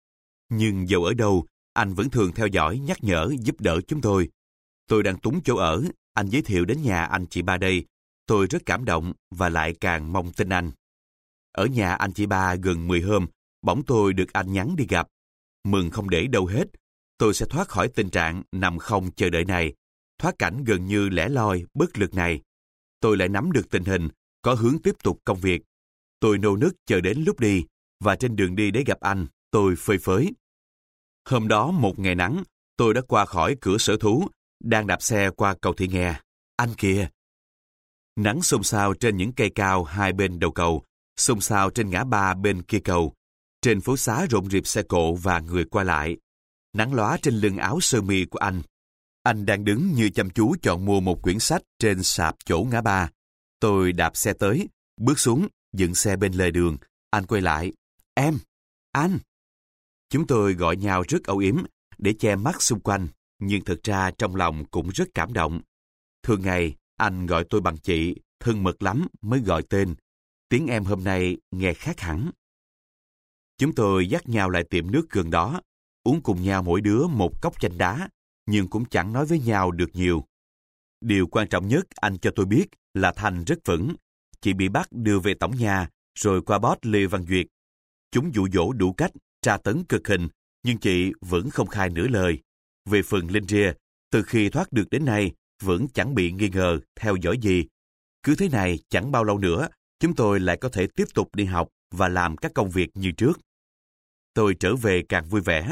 Nhưng dầu ở đâu, anh vẫn thường theo dõi, nhắc nhở, giúp đỡ chúng tôi. Tôi đang túng chỗ ở, anh giới thiệu đến nhà anh chị ba đây. Tôi rất cảm động và lại càng mong tin anh. Ở nhà anh chị ba gần 10 hôm, bỗng tôi được anh nhắn đi gặp. Mừng không để đâu hết. Tôi sẽ thoát khỏi tình trạng nằm không chờ đợi này, thoát cảnh gần như lẻ loi, bất lực này. Tôi lại nắm được tình hình, có hướng tiếp tục công việc. Tôi nô nức chờ đến lúc đi, và trên đường đi để gặp anh, tôi phơi phới. Hôm đó một ngày nắng, tôi đã qua khỏi cửa sở thú, đang đạp xe qua cầu Thị Nghè. Anh kìa! Nắng xôn xao trên những cây cao hai bên đầu cầu, xôn xao trên ngã ba bên kia cầu. Trên phố xá rộn rịp xe cộ và người qua lại. Nắng lóa trên lưng áo sơ mi của anh. Anh đang đứng như chăm chú chọn mua một quyển sách trên sạp chỗ ngã ba. Tôi đạp xe tới, bước xuống, dựng xe bên lề đường. Anh quay lại. Em! Anh! Chúng tôi gọi nhau rất âu yếm để che mắt xung quanh, nhưng thực ra trong lòng cũng rất cảm động. Thường ngày, anh gọi tôi bằng chị, thân mật lắm mới gọi tên. Tiếng em hôm nay nghe khác hẳn. Chúng tôi dắt nhau lại tiệm nước gần đó, uống cùng nhau mỗi đứa một cốc chanh đá, nhưng cũng chẳng nói với nhau được nhiều. Điều quan trọng nhất anh cho tôi biết là Thanh rất vững. Chị bị bắt đưa về tổng nhà, rồi qua boss Lê Văn Duyệt. Chúng dụ dỗ đủ cách, tra tấn cực hình, nhưng chị vẫn không khai nửa lời. Về phần Linh Ria, từ khi thoát được đến nay, vẫn chẳng bị nghi ngờ, theo dõi gì. Cứ thế này, chẳng bao lâu nữa, chúng tôi lại có thể tiếp tục đi học và làm các công việc như trước. Tôi trở về càng vui vẻ.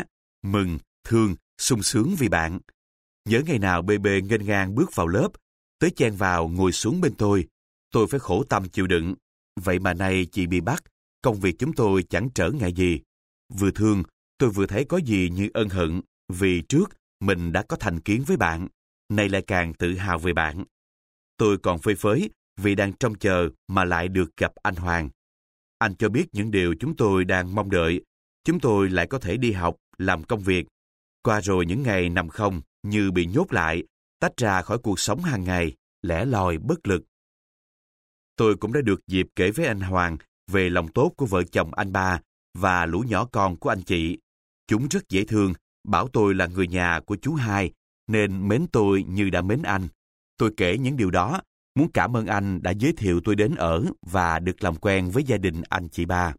mừng, thương, sung sướng vì bạn. Nhớ ngày nào BB nghênh ngang bước vào lớp, tới chen vào ngồi xuống bên tôi phải khổ tâm chịu đựng. Vậy mà nay chị bị bắt, công việc chúng tôi chẳng trở ngại gì. Vừa thương, tôi vừa thấy có gì như ân hận, vì trước mình đã có thành kiến với bạn, nay lại càng tự hào về bạn. Tôi còn phơi phới vì đang trông chờ mà lại được gặp anh Hoàng. Anh cho biết những điều chúng tôi đang mong đợi, chúng tôi lại có thể đi học, làm công việc. Qua rồi những ngày nằm không như bị nhốt lại, tách ra khỏi cuộc sống hàng ngày, lẻ loi bất lực. Tôi cũng đã được dịp kể với anh Hoàng về lòng tốt của vợ chồng anh ba và lũ nhỏ con của anh chị. Chúng rất dễ thương, bảo tôi là người nhà của chú hai, nên mến tôi như đã mến anh. Tôi kể những điều đó, muốn cảm ơn anh đã giới thiệu tôi đến ở và được làm quen với gia đình anh chị ba.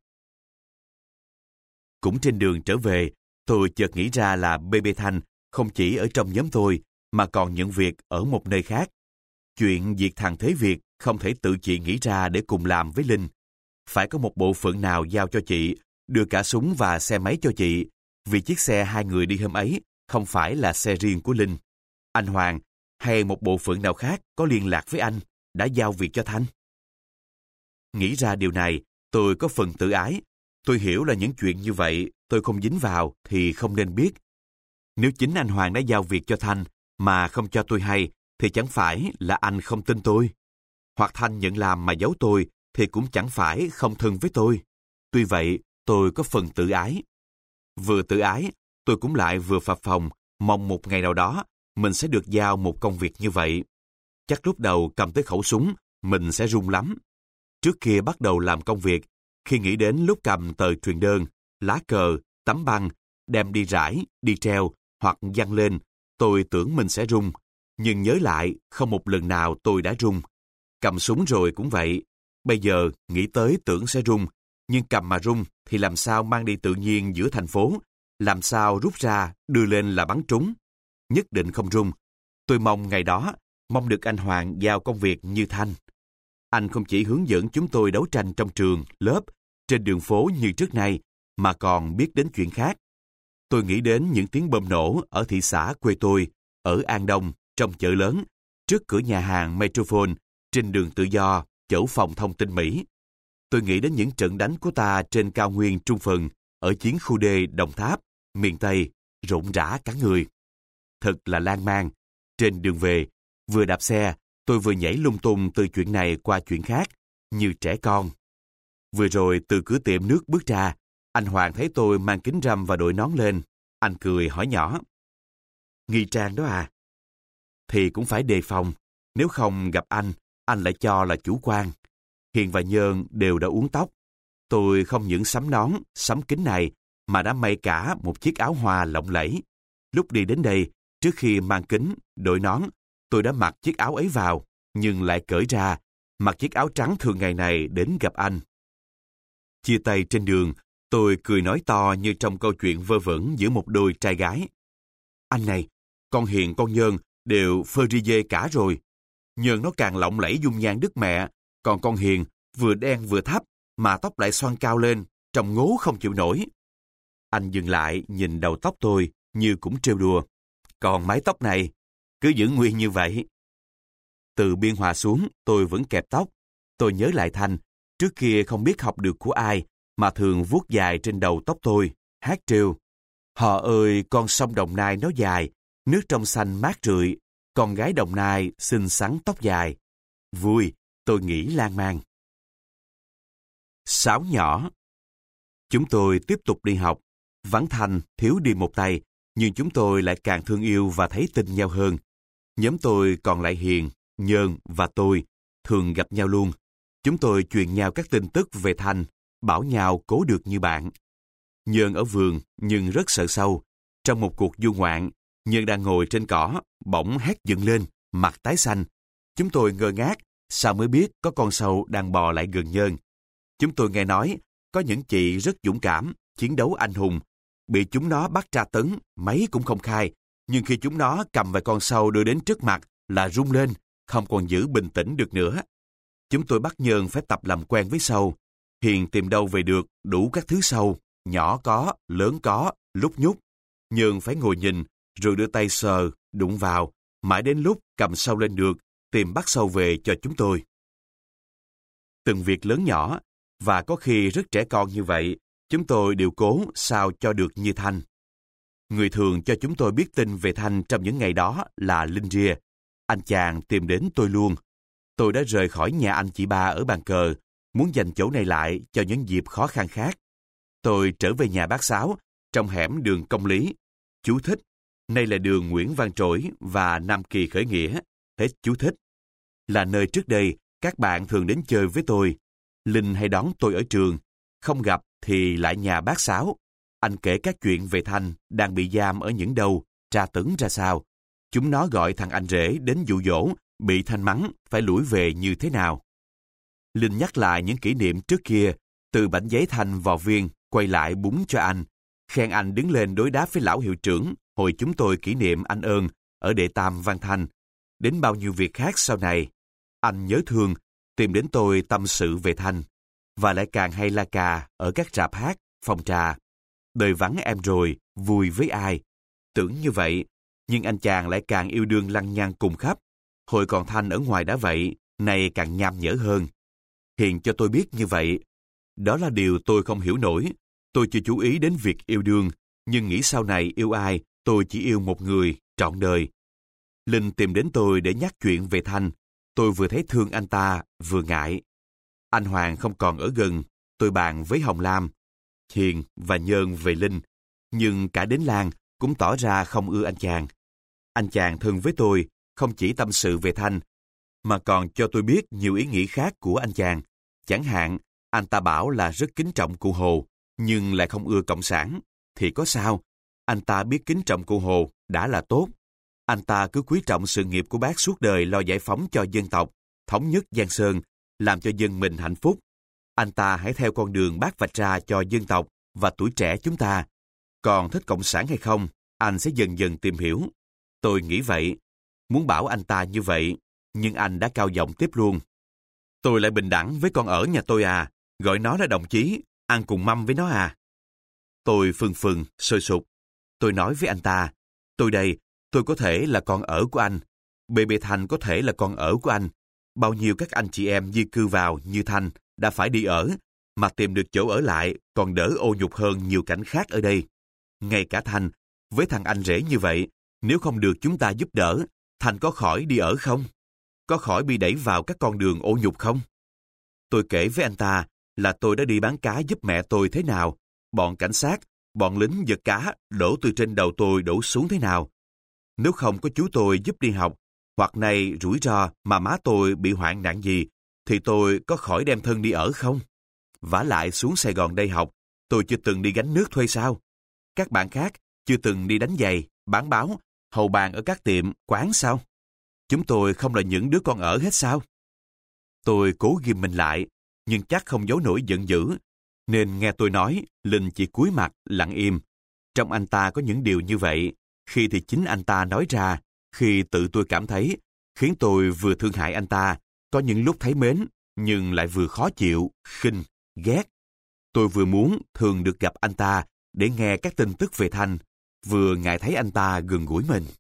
Cũng trên đường trở về, tôi chợt nghĩ ra là BB Thanh không chỉ ở trong nhóm tôi, mà còn những việc ở một nơi khác. Chuyện việc thằng Thế Việt không thể tự chị nghĩ ra để cùng làm với Linh. Phải có một bộ phận nào giao cho chị, đưa cả súng và xe máy cho chị, vì chiếc xe hai người đi hôm ấy không phải là xe riêng của Linh. Anh Hoàng hay một bộ phận nào khác có liên lạc với anh đã giao việc cho Thanh. Nghĩ ra điều này, tôi có phần tự ái. Tôi hiểu là những chuyện như vậy tôi không dính vào thì không nên biết. Nếu chính anh Hoàng đã giao việc cho Thanh mà không cho tôi hay, thì chẳng phải là anh không tin tôi. Hoặc Thanh nhận làm mà giấu tôi thì cũng chẳng phải không thân với tôi. Tuy vậy, tôi có phần tự ái. Vừa tự ái, tôi cũng lại vừa phập phồng, mong một ngày nào đó mình sẽ được giao một công việc như vậy. Chắc lúc đầu cầm tới khẩu súng, mình sẽ run lắm. Trước kia bắt đầu làm công việc, khi nghĩ đến lúc cầm tờ truyền đơn, lá cờ, tấm băng, đem đi rải, đi treo hoặc giăng lên, tôi tưởng mình sẽ run. Nhưng nhớ lại, không một lần nào tôi đã run. Cầm súng rồi cũng vậy. Bây giờ nghĩ tới tưởng sẽ run, nhưng cầm mà run thì làm sao mang đi tự nhiên giữa thành phố, làm sao rút ra đưa lên là bắn trúng. Nhất định không run. Tôi mong ngày đó, mong được anh Hoàng giao công việc như Thanh. Anh không chỉ hướng dẫn chúng tôi đấu tranh trong trường, lớp, trên đường phố như trước nay, mà còn biết đến chuyện khác. Tôi nghĩ đến những tiếng bom nổ ở thị xã quê tôi, ở An Đông, trong chợ lớn, trước cửa nhà hàng Metropole, trên đường Tự Do, chỗ phòng thông tin Mỹ. Tôi nghĩ đến những trận đánh của ta trên cao nguyên Trung Phần, ở chiến khu D Đồng Tháp, miền Tây, rộn rã cả người. Thật là lan man. Trên đường về, vừa đạp xe, tôi vừa nhảy lung tung từ chuyện này qua chuyện khác, như trẻ con. Vừa rồi từ cửa tiệm nước bước ra, anh Hoàng thấy tôi mang kính râm và đội nón lên. Anh cười hỏi nhỏ. Nghi trang đó à? Thì cũng phải đề phòng. Nếu không gặp anh lại cho là chủ quan. Hiền và Nhơn đều đã uốn tóc. Tôi không những sắm nón, sắm kính này, mà đã may cả một chiếc áo hoa lộng lẫy. Lúc đi đến đây, trước khi mang kính, đội nón, tôi đã mặc chiếc áo ấy vào, nhưng lại cởi ra, mặc chiếc áo trắng thường ngày này đến gặp anh. Chia tay trên đường, tôi cười nói to như trong câu chuyện vơ vẩn giữa một đôi trai gái. Anh này, con Hiền con Nhơn đều phơ ri dê cả rồi. Nhơn nó càng lộng lẫy dung nhan đức mẹ, còn con Hiền vừa đen vừa thấp, mà tóc lại xoăn cao lên, trông ngố không chịu nổi. Anh dừng lại nhìn đầu tóc tôi như cũng trêu đùa. Còn mái tóc này, cứ giữ nguyên như vậy. Từ Biên Hòa xuống, tôi vẫn kẹp tóc. Tôi nhớ lại Thanh, trước kia không biết học được của ai, mà thường vuốt dài trên đầu tóc tôi, hát trêu. Họ ơi, con sông Đồng Nai nó dài, nước trong xanh mát rượi, con gái Đồng Nai xinh xắn tóc dài. Vui, tôi nghĩ lan man. Sáo nhỏ. Chúng tôi tiếp tục đi học. Vắng Thanh thiếu đi một tay, nhưng chúng tôi lại càng thương yêu và thấy tin nhau hơn. Nhóm tôi còn lại Hiền, Nhơn và tôi thường gặp nhau luôn. Chúng tôi truyền nhau các tin tức về Thanh, bảo nhau cố được như bạn. Nhơn ở vườn nhưng rất sợ sâu. Trong một cuộc du ngoạn, Nhơn đang ngồi trên cỏ, bỗng hét dựng lên, mặt tái xanh. Chúng tôi ngơ ngác, sao mới biết có con sâu đang bò lại gần Nhơn. Chúng tôi nghe nói, có những chị rất dũng cảm, chiến đấu anh hùng. Bị chúng nó bắt tra tấn, mấy cũng không khai. Nhưng khi chúng nó cầm vài con sâu đưa đến trước mặt là rung lên, không còn giữ bình tĩnh được nữa. Chúng tôi bắt Nhơn phải tập làm quen với sâu. Hiền tìm đâu về được đủ các thứ sâu, nhỏ có, lớn có, lúc nhúc. Nhơn phải ngồi nhìn, rồi đưa tay sờ, đụng vào, mãi đến lúc cầm sâu lên được, tìm bắt sâu về cho chúng tôi. Từng việc lớn nhỏ, và có khi rất trẻ con như vậy, chúng tôi đều cố sao cho được như Thanh. Người thường cho chúng tôi biết tin về Thanh trong những ngày đó là Linh Ria. Anh chàng tìm đến tôi luôn. Tôi đã rời khỏi nhà anh chị ba ở bàn cờ, muốn dành chỗ này lại cho những dịp khó khăn khác. Tôi trở về nhà bác Sáu, trong hẻm đường Công Lý. Chú thích, nay là đường Nguyễn Văn Trỗi và Nam Kỳ Khởi Nghĩa. Hết chú thích. Là nơi trước đây, các bạn thường đến chơi với tôi. Linh hay đón tôi ở trường. Không gặp thì lại nhà bác Sáu. Anh kể các chuyện về Thanh đang bị giam ở những đâu, tra tấn ra sao. Chúng nó gọi thằng anh rể đến dụ dỗ, bị Thanh mắng, phải lủi về như thế nào. Linh nhắc lại những kỷ niệm trước kia, từ bảnh giấy Thanh vào viên, quay lại búng cho anh. Khen anh đứng lên đối đáp với lão hiệu trưởng, hồi chúng tôi kỷ niệm anh ơn, ở Đệ Tam Văn Thanh. Đến bao nhiêu việc khác sau này. Anh nhớ thương, tìm đến tôi tâm sự về Thanh. Và lại càng hay la cà ở các rạp hát, phòng trà. Đời vắng em rồi, vui với ai. Tưởng như vậy, nhưng anh chàng lại càng yêu đương lăng nhăng cùng khắp. Hồi còn Thanh ở ngoài đã vậy, nay càng nham nhở hơn. Hiền cho tôi biết như vậy. Đó là điều tôi không hiểu nổi. Tôi chưa chú ý đến việc yêu đương, nhưng nghĩ sau này yêu ai, tôi chỉ yêu một người, trọn đời. Linh tìm đến tôi để nhắc chuyện về Thanh. Tôi vừa thấy thương anh ta, vừa ngại. Anh Hoàng không còn ở gần, tôi bàn với Hồng Lam, Hiền và Nhơn về Linh. Nhưng cả đến Lan cũng tỏ ra không ưa anh chàng. Anh chàng thân với tôi, không chỉ tâm sự về Thanh, mà còn cho tôi biết nhiều ý nghĩ khác của anh chàng. Chẳng hạn, anh ta bảo là rất kính trọng cụ Hồ, nhưng lại không ưa Cộng sản. Thì có sao? Anh ta biết kính trọng cụ Hồ đã là tốt. Anh ta cứ quý trọng sự nghiệp của bác suốt đời lo giải phóng cho dân tộc, thống nhất Giang Sơn, làm cho dân mình hạnh phúc. Anh ta hãy theo con đường bác vạch ra cho dân tộc và tuổi trẻ chúng ta. Còn thích Cộng sản hay không, anh sẽ dần dần tìm hiểu. Tôi nghĩ vậy, muốn bảo anh ta như vậy, nhưng anh đã cao giọng tiếp luôn. Tôi lại bình đẳng với con ở nhà tôi à, gọi nó là đồng chí, ăn cùng mâm với nó à. Tôi phừng phừng, sôi sục. Tôi nói với anh ta, tôi đây, tôi có thể là con ở của anh. BB Thanh có thể là con ở của anh. Bao nhiêu các anh chị em di cư vào như Thanh đã phải đi ở, mà tìm được chỗ ở lại còn đỡ ô nhục hơn nhiều cảnh khác ở đây. Ngay cả Thanh, với thằng anh rể như vậy, nếu không được chúng ta giúp đỡ, Thanh có khỏi đi ở không? Có khỏi bị đẩy vào các con đường ô nhục không? Tôi kể với anh ta là tôi đã đi bán cá giúp mẹ tôi thế nào, bọn cảnh sát, bọn lính giật cá đổ từ trên đầu tôi đổ xuống thế nào. Nếu không có chú tôi giúp đi học, hoặc nay rủi ro mà má tôi bị hoạn nạn gì, thì tôi có khỏi đem thân đi ở không? Vả lại xuống Sài Gòn đây học, tôi chưa từng đi gánh nước thuê sao? Các bạn khác chưa từng đi đánh giày, bán báo, hầu bàn ở các tiệm, quán sao? Chúng tôi không là những đứa con ở hết sao? Tôi cố ghim mình lại, nhưng chắc không giấu nổi giận dữ, nên nghe tôi nói, Linh chỉ cúi mặt, lặng im. Trong anh ta có những điều như vậy, khi thì chính anh ta nói ra, khi tự tôi cảm thấy, khiến tôi vừa thương hại anh ta, có những lúc thấy mến, nhưng lại vừa khó chịu, khinh, ghét. Tôi vừa muốn thường được gặp anh ta để nghe các tin tức về Thanh, vừa ngại thấy anh ta gần gũi mình.